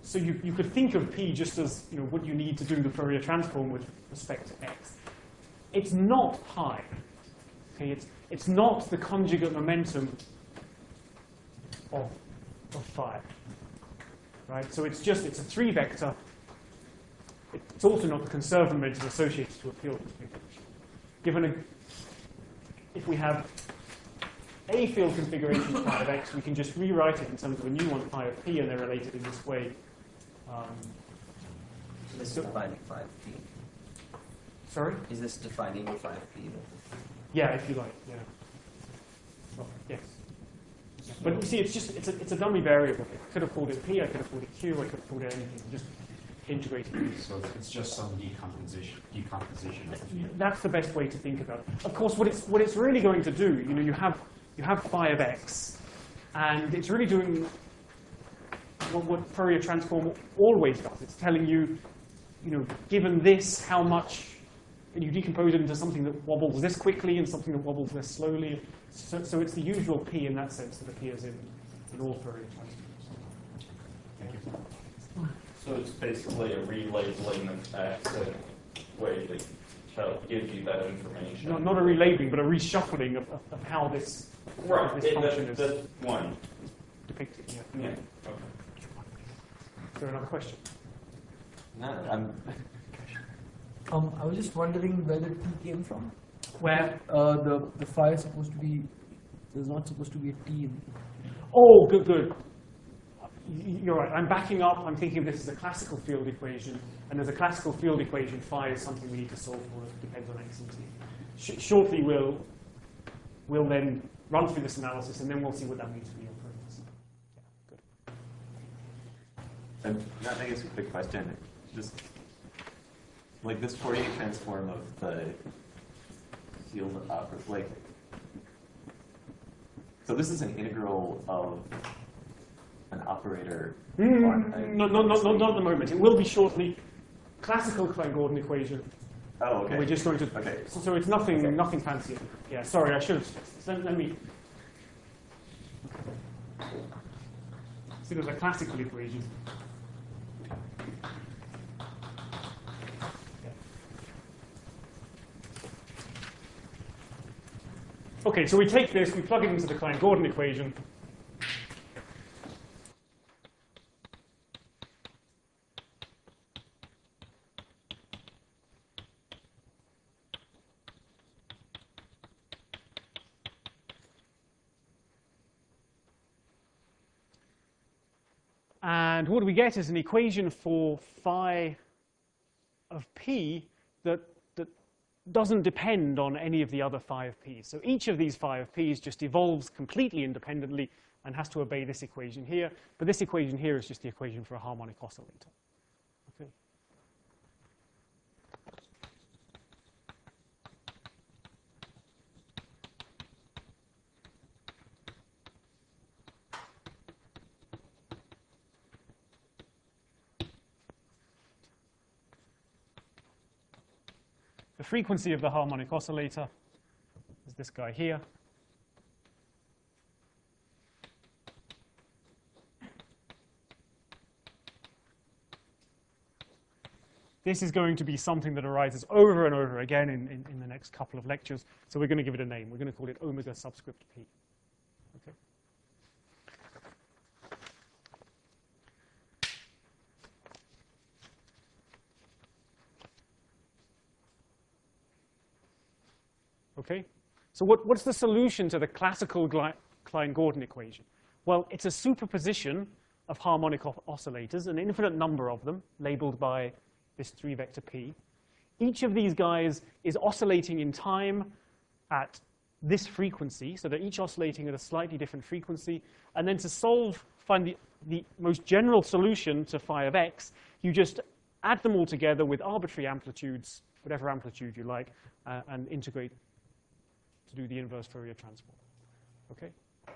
S1: so you, you could think of P just as, you know, what you need to do the Fourier transform with respect to x. It's not pi. Okay, it's, it's not the conjugate momentum of, of phi. Right? So it's just, it's a three vector. It's also not the conserved momentum associated to a field configuration. Given a, if we have a field configuration phi of x, we can just rewrite it in terms of a new one phi of p, and they're related in this way. Um,
S7: so this
S1: so,
S7: is defining phi of p.
S1: Sorry?
S7: Is this defining phi of p?
S1: Yeah, if you like. Yeah. Well, yes. Yeah. But you see, it's just it's a it's a dummy variable. I could have called it p. I could have called it q. I could have called it anything. Just integrated it.
S11: So it's just some decomposition decomposition of the field.
S1: That's the best way to think about it. Of course, what it's what it's really going to do, you know, you have you have phi of x, and it's really doing what, what Fourier transform always does. It's telling you, you know, given this, how much, and you decompose it into something that wobbles this quickly and something that wobbles this slowly. So, so it's the usual p in that sense that appears in, in all Fourier transforms.
S11: Thank you.
S5: So it's basically a relabeling of x in a way that tell, gives you that information.
S1: Not, not a relabeling, but a reshuffling of, of, of how this,
S5: right.
S1: this
S5: it,
S1: function
S5: that,
S1: is
S5: that's one.
S1: depicted. Yeah.
S5: Yeah. Okay.
S1: Is there another question?
S4: No, I'm.
S12: Um, I was just wondering where the t came from.
S1: Where?
S12: Uh, the the phi is supposed to be. There's not supposed to be a t. In
S1: Oh, good, good. You're right. I'm backing up. I'm thinking of this as a classical field equation. And as a classical field equation, phi is something we need to solve for. It depends on x and t. Sh shortly, we'll, we'll then run through this analysis, and then we'll see what that means for your progress. Yeah, good.
S4: And I guess a quick question. Just like this Fourier transform of the field of opera, like, so this is an integral of an operator.
S1: Mm,
S4: on,
S1: no, no, no, no, not at the moment. It will be shortly. Classical Klein-Gordon equation.
S4: Oh, okay.
S1: We're just going to.
S4: Okay.
S1: So, so it's nothing,
S4: Okay.
S1: nothing fancy. Yeah. Sorry, I should have. Let, let me. See, there's a classical equation. Okay, so we take this, we plug it into the Klein-Gordon equation. And what we get is an equation for phi of p that, that doesn't depend on any of the other phi of p's. So each of these phi of p's just evolves completely independently and has to obey this equation here. But this equation here is just the equation for a harmonic oscillator. Okay. The frequency of the harmonic oscillator is this guy here. This is going to be something that arises over and over again in, in, in the next couple of lectures. So we're going to give it a name. We're going to call it omega subscript p. Okay. Okay? So what, what's the solution to the classical Klein-Gordon equation? Well, it's a superposition of harmonic oscillators, an infinite number of them, labeled by this three-vector p. Each of these guys is oscillating in time at this frequency, so they're each oscillating at a slightly different frequency. And then to solve, find the, the most general solution to phi of x, you just add them all together with arbitrary amplitudes, whatever amplitude you like, uh, and integrate to do the inverse Fourier transform. Okay?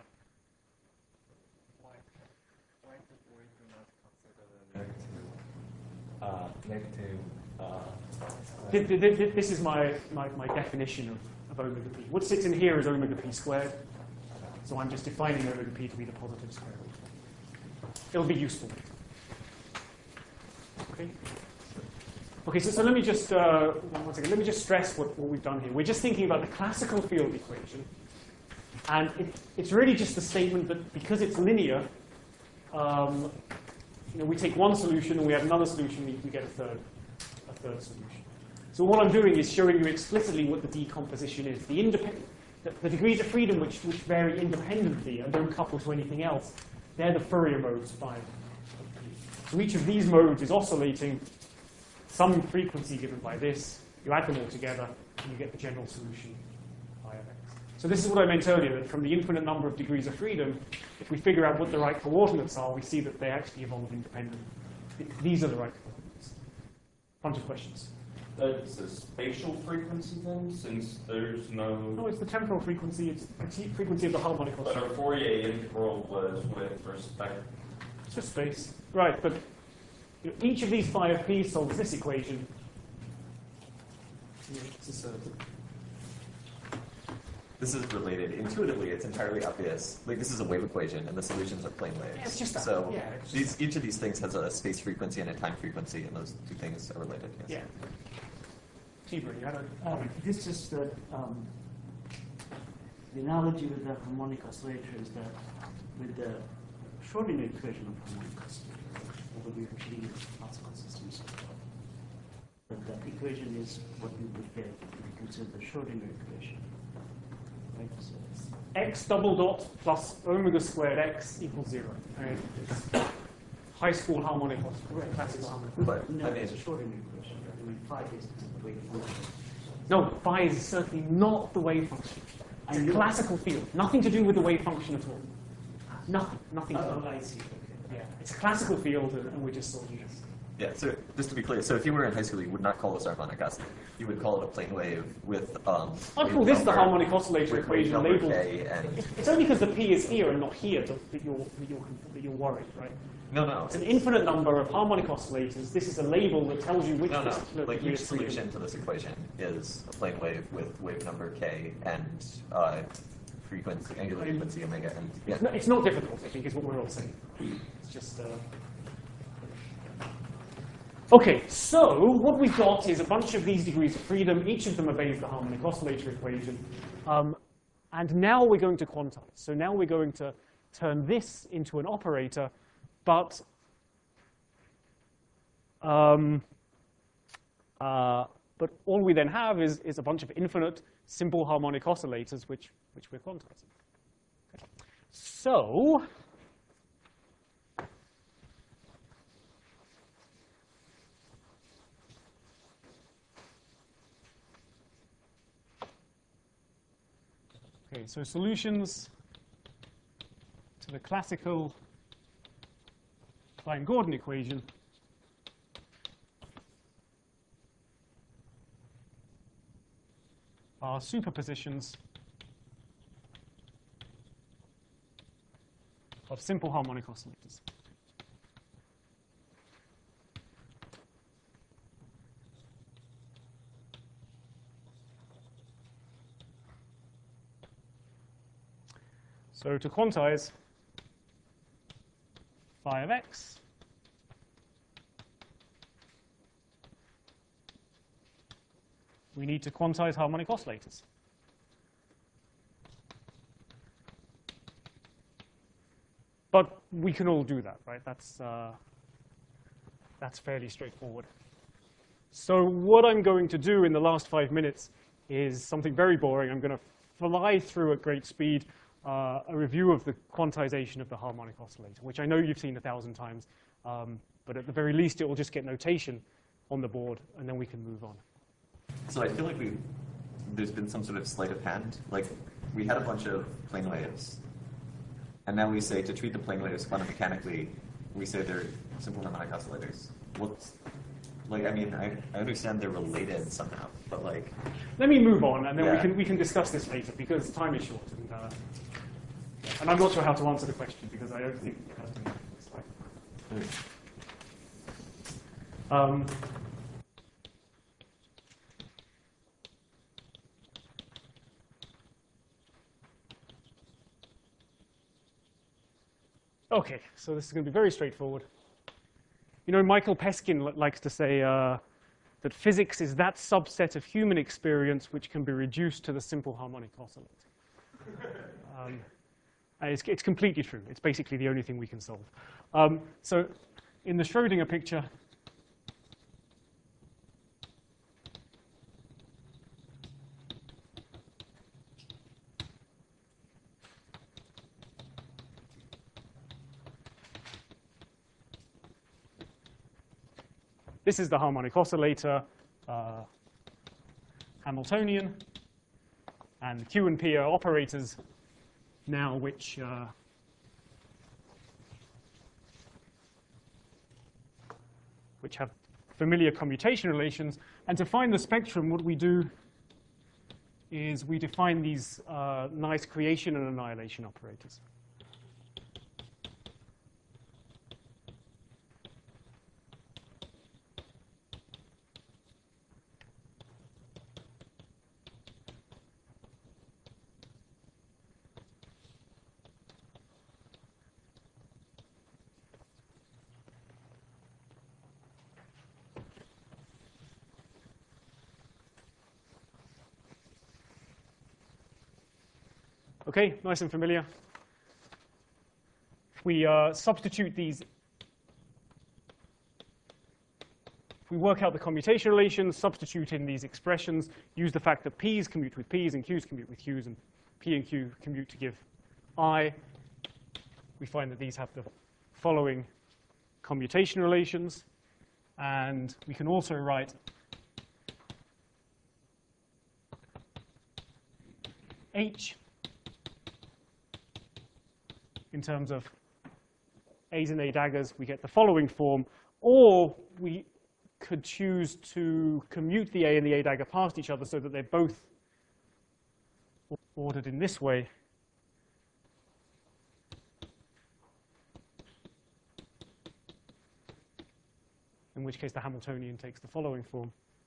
S11: Why, why did we do not consider the negative, uh, negative uh,
S1: This, this, this is my, my, my definition of, of omega p. What sits in here is omega p squared. So I'm just defining omega p to be the positive square root. It'll be useful. Okay. Okay, so, so let me just uh, one second. Let me just stress what, what we've done here. We're just thinking about the classical field equation, and it, it's really just a statement that because it's linear, um, you know, we take one solution and we add another solution, we, we get a third, a third solution. So what I'm doing is showing you explicitly what the decomposition is. The, independ the, the degrees of freedom which, which vary independently and don't couple to anything else, they're the Fourier modes phi of p. So each of these modes is oscillating some frequency given by this. You add them all together, and you get the general solution phi of x. So this is what I meant earlier, that from the infinite number of degrees of freedom, if we figure out what the right coordinates are, we see that they actually evolve independently. These are the right coordinates. Bunch of questions.
S5: That's a spatial frequency then, since there's no...
S1: No, it's the temporal frequency. It's the frequency of the harmonic
S5: But
S1: oscillator.
S5: our Fourier integral was with respect...
S1: It's just space. Right, but you know, each of these phi of p solves this equation. Yeah, it's a circle.
S4: This is related. Intuitively, it's entirely obvious. Like, this is a wave equation, and the solutions are plane waves.
S1: Yeah, it's just that.
S4: So
S1: Yeah, it's just
S4: these, each of these things has a space frequency and a time frequency, and those two things are related. Yes.
S1: Yeah. Tibor, you had a
S2: Um, this is that um, the analogy with the harmonic oscillator is that with the Schrodinger equation of harmonic oscillator, although we actually use classical systems, but that equation is what we would get if we consider the Schrodinger equation. Right? So it's
S1: x double dot plus omega squared x equals zero. Right? It's high school harmonic oscillator, classical harmonic oscillator.
S4: But,
S2: no,
S4: I mean,
S2: it's a Schrodinger equation. I mean, phi is the wave function.
S1: No, phi is certainly not the wave function. It's a classical field. Nothing to do with the wave function at all. Nothing. Nothing to do
S2: Oh,
S1: with
S2: I
S1: it.
S2: see. Okay.
S1: Yeah, it's a classical field, and, and we're just solving this.
S4: Yeah, so just to be clear, so if you were in high school, you would not call this harmonic oscillator. You would call it a plane wave with... Um,
S1: I'd
S4: wave
S1: call this the
S4: number-
S1: harmonic oscillator
S4: with wave
S1: equation
S4: number
S1: labeled.
S4: K and...
S1: It- It's only because the p is here and not here that that you're, that you're, that you're worried, right?
S4: No, no.
S1: It's an infinite number of harmonic oscillators. This is a label that tells you which
S4: No, no.
S1: particular
S4: Like
S1: degree
S4: each
S1: of freedom.
S4: solution to this equation is a plane wave with wave number K and uh, frequency, angular frequency omega. And yeah.
S1: It's not, it's not difficult, I think, is what we're all saying. It's just... Uh... Okay, so what we've got is a bunch of these degrees of freedom. Each of them obeys the harmonic oscillator equation. Um, and now we're going to quantize. So now we're going to turn this into an operator, but um, uh, but all we then have is, is a bunch of infinite simple harmonic oscillators, which, which we're quantizing. Okay. So Okay, so solutions to the classical Klein-Gordon equation are superpositions of simple harmonic oscillators. So to quantize phi of x, we need to quantize harmonic oscillators. But we can all do that, right? That's, uh, that's fairly straightforward. So what I'm going to do in the last five minutes is something very boring. I'm going to fly through at great speed uh, a review of the quantization of the harmonic oscillator, which I know you've seen a thousand times. Um, but at the very least, it will just get notation on the board, and then we can move on.
S4: So I feel like we there's been some sort of sleight of hand. Like, we had a bunch of plane waves, and now we say to treat the plane waves quantum mechanically, we say they're simple harmonic oscillators. What's like? I mean, I, I understand they're related somehow, but like.
S1: Let me move on, and then
S4: Yeah.
S1: we can we can discuss this later because time is short, and uh, and I'm not sure how to answer the question because I don't think it has been answered. Um, Okay, so this is going to be very straightforward. You know, Michael Peskin li- likes to say uh, that physics is that subset of human experience which can be reduced to the simple harmonic oscillator. um, and it's, it's completely true. It's basically the only thing we can solve. Um, so in the Schrödinger picture, this is the harmonic oscillator, uh, Hamiltonian, and Q and P are operators now which uh, which have familiar commutation relations. And to find the spectrum, what we do is we define these uh, nice creation and annihilation operators. Okay, nice and familiar. If we uh, substitute these, if we work out the commutation relations, substitute in these expressions, use the fact that P's commute with P's and Q's commute with Q's, and P and Q commute to give I, we find that these have the following commutation relations. And we can also write H in terms of A's and A daggers. We get the following form, or we could choose to commute the A and the A dagger past each other so that they're both ordered in this way. In which case the Hamiltonian takes the following form.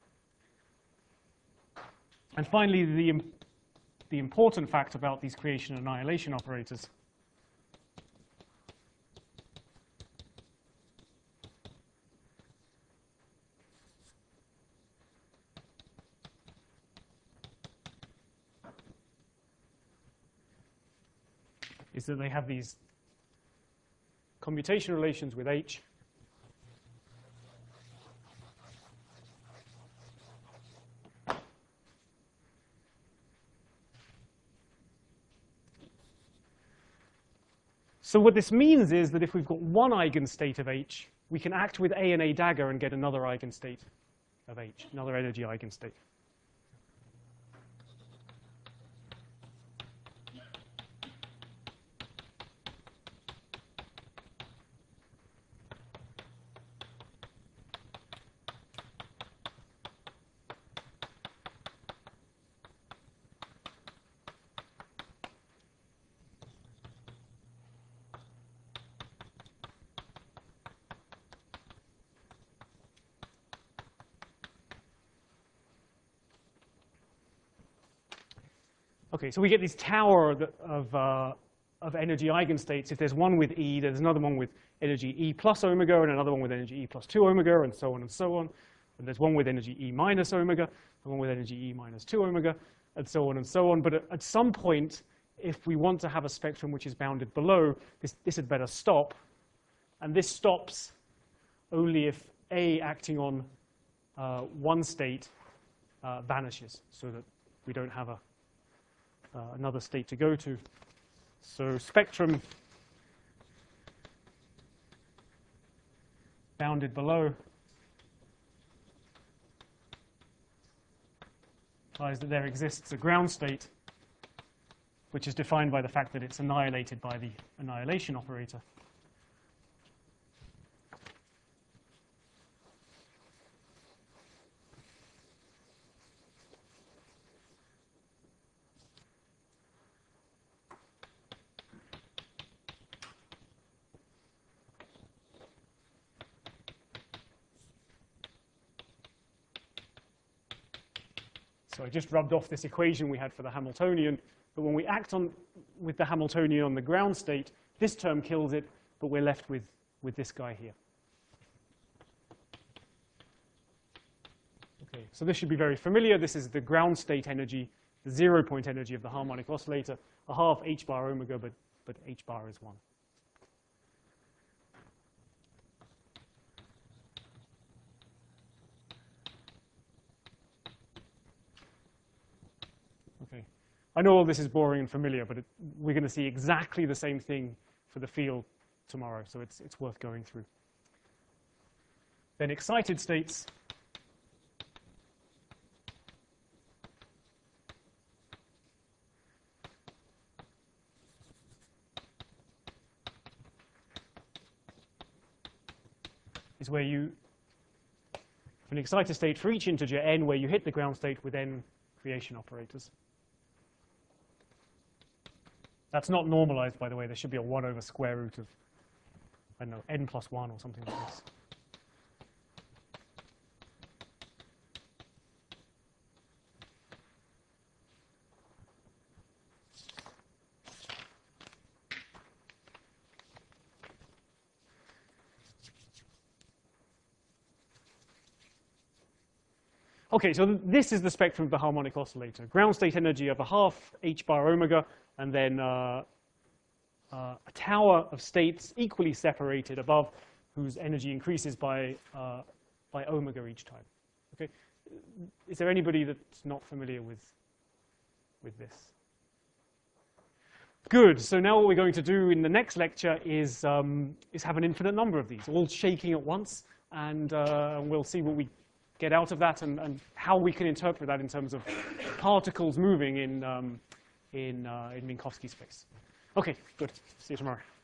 S1: And finally, the, the important fact about these creation and annihilation operators is that they have these commutation relations with H. So what this means is that if we've got one eigenstate of H, we can act with A and A dagger and get another eigenstate of H, another energy eigenstate. Okay, so we get this tower of, uh, of energy eigenstates. If there's one with E, there's another one with energy E plus omega, and another one with energy E plus two omega, and so on and so on. And there's one with energy E minus omega, and one with energy E minus two omega, and so on and so on. But at, at some point, if we want to have a spectrum which is bounded below, this, this had better stop. And this stops only if A acting on uh, one state uh, vanishes, so that we don't have a Uh, another state to go to. So spectrum bounded below implies that there exists a ground state, which is defined by the fact that it's annihilated by the annihilation operator. So I just rubbed off this equation we had for the Hamiltonian. But when we act on with the Hamiltonian on the ground state, this term kills it, but we're left with, with this guy here. Okay, so this should be very familiar. This is the ground state energy, the zero point energy of the harmonic oscillator, a half h bar omega, but, but h bar is one. Okay, I know all this is boring and familiar, but it, we're going to see exactly the same thing for the field tomorrow, so it's, it's worth going through. Then excited states. Is where you, an excited state for each integer n, where you hit the ground state with n creation operators. That's not normalized, by the way. There should be a one over square root of, I don't know, n plus one or something like this. Okay, so th this is the spectrum of the harmonic oscillator. Ground state energy of a half h bar omega, and then uh, uh, a tower of states equally separated above, whose energy increases by, uh, by omega each time. Okay, is there anybody that's not familiar with, with this? Good, so now what we're going to do in the next lecture is, um, is have an infinite number of these, all shaking at once, and uh, we'll see what we get out of that, and, and how we can interpret that in terms of particles moving in, um, in, uh, in Minkowski space. Okay, good. See you tomorrow.